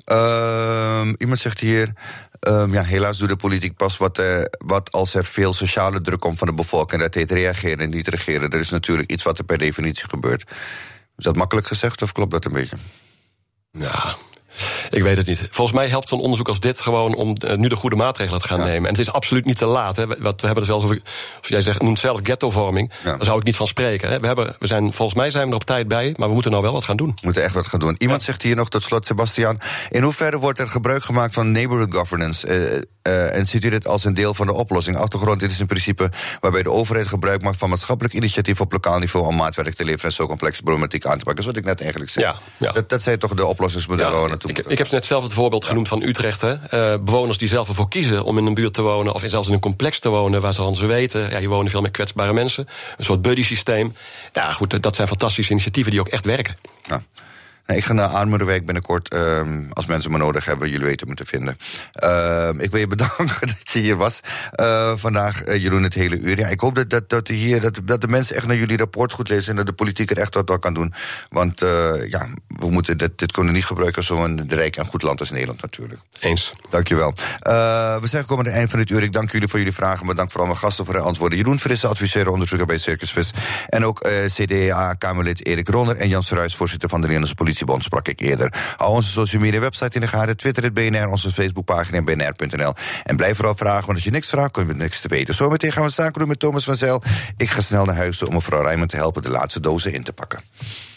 Speaker 2: Uh, iemand zegt hier, uh, ja, helaas doet de politiek pas wat, uh, wat als er veel sociale druk komt van de bevolking. Dat heet reageren en niet regeren. Er is natuurlijk iets wat er per definitie gebeurt. Is dat makkelijk gezegd of klopt dat een beetje?
Speaker 4: Ja, ik weet het niet. Volgens mij helpt zo'n onderzoek als dit gewoon om uh, nu de goede maatregelen te gaan ja. nemen. En het is absoluut niet te laat. Hè. Wat we hebben er zelfs over, als jij zegt, noemt zelf ghettovorming, ja. daar zou ik niet van spreken. Hè. We hebben, we zijn, volgens mij zijn we er op tijd bij, maar we moeten nou wel wat gaan doen.
Speaker 2: We moeten echt wat gaan doen. Iemand ja. zegt hier nog tot slot, Sebastian, in hoeverre wordt er gebruik gemaakt van neighborhood governance? Uh, Uh, en ziet u dit als een deel van de oplossing? Achtergrond, dit is in principe waarbij de overheid gebruik maakt van maatschappelijk initiatief op lokaal niveau om maatwerk te leveren en zo complexe problematiek aan te pakken. Dat is wat ik net eigenlijk zei.
Speaker 4: Ja, ja.
Speaker 2: Dat, dat zijn toch de oplossingsmodellen waar we naartoe
Speaker 4: moeten. Ik heb net zelf het voorbeeld ja. genoemd van Utrecht. Hè. Uh, bewoners die zelf ervoor kiezen om in een buurt te wonen, of zelfs in een complex te wonen waar ze al ze weten, ja, hier wonen veel meer kwetsbare mensen. Een soort buddy-systeem. Ja, goed, dat zijn fantastische initiatieven die ook echt werken.
Speaker 2: Ja. Nee, ik ga naar Armoedeweek binnenkort, uh, als mensen me nodig hebben, jullie weten me te vinden. Uh, ik wil je bedanken dat je hier was uh, vandaag, uh, Jeroen, het hele uur. Ja, ik hoop dat, dat, dat, hier, dat, dat de mensen echt naar jullie rapport goed lezen en dat de politiek er echt wat aan kan doen. Want uh, ja, we moeten dit, dit kunnen niet gebruiken als zo'n rijk en goed land als Nederland natuurlijk.
Speaker 4: Eens.
Speaker 2: Dankjewel. Uh, we zijn gekomen aan het eind van dit uur. Ik dank jullie voor jullie vragen, maar dank vooral mijn gasten voor hun antwoorden. Jeroen Frisse, adviseur onderzoeker bij Circus Vis. En ook uh, C D A-Kamerlid Erik Ronner en Jan Verhuijs, voorzitter van de Nederlandse Politie. Sprak ik eerder. Hou onze social media website in de gaten. Twitter het B N R, onze Facebookpagina B N R punt N L. En blijf vooral vragen, want als je niks vraagt, kun je niks te weten. Zometeen gaan we zaken doen met Thomas van Zijl. Ik ga snel naar huis om mevrouw Rijman te helpen de laatste dozen in te pakken.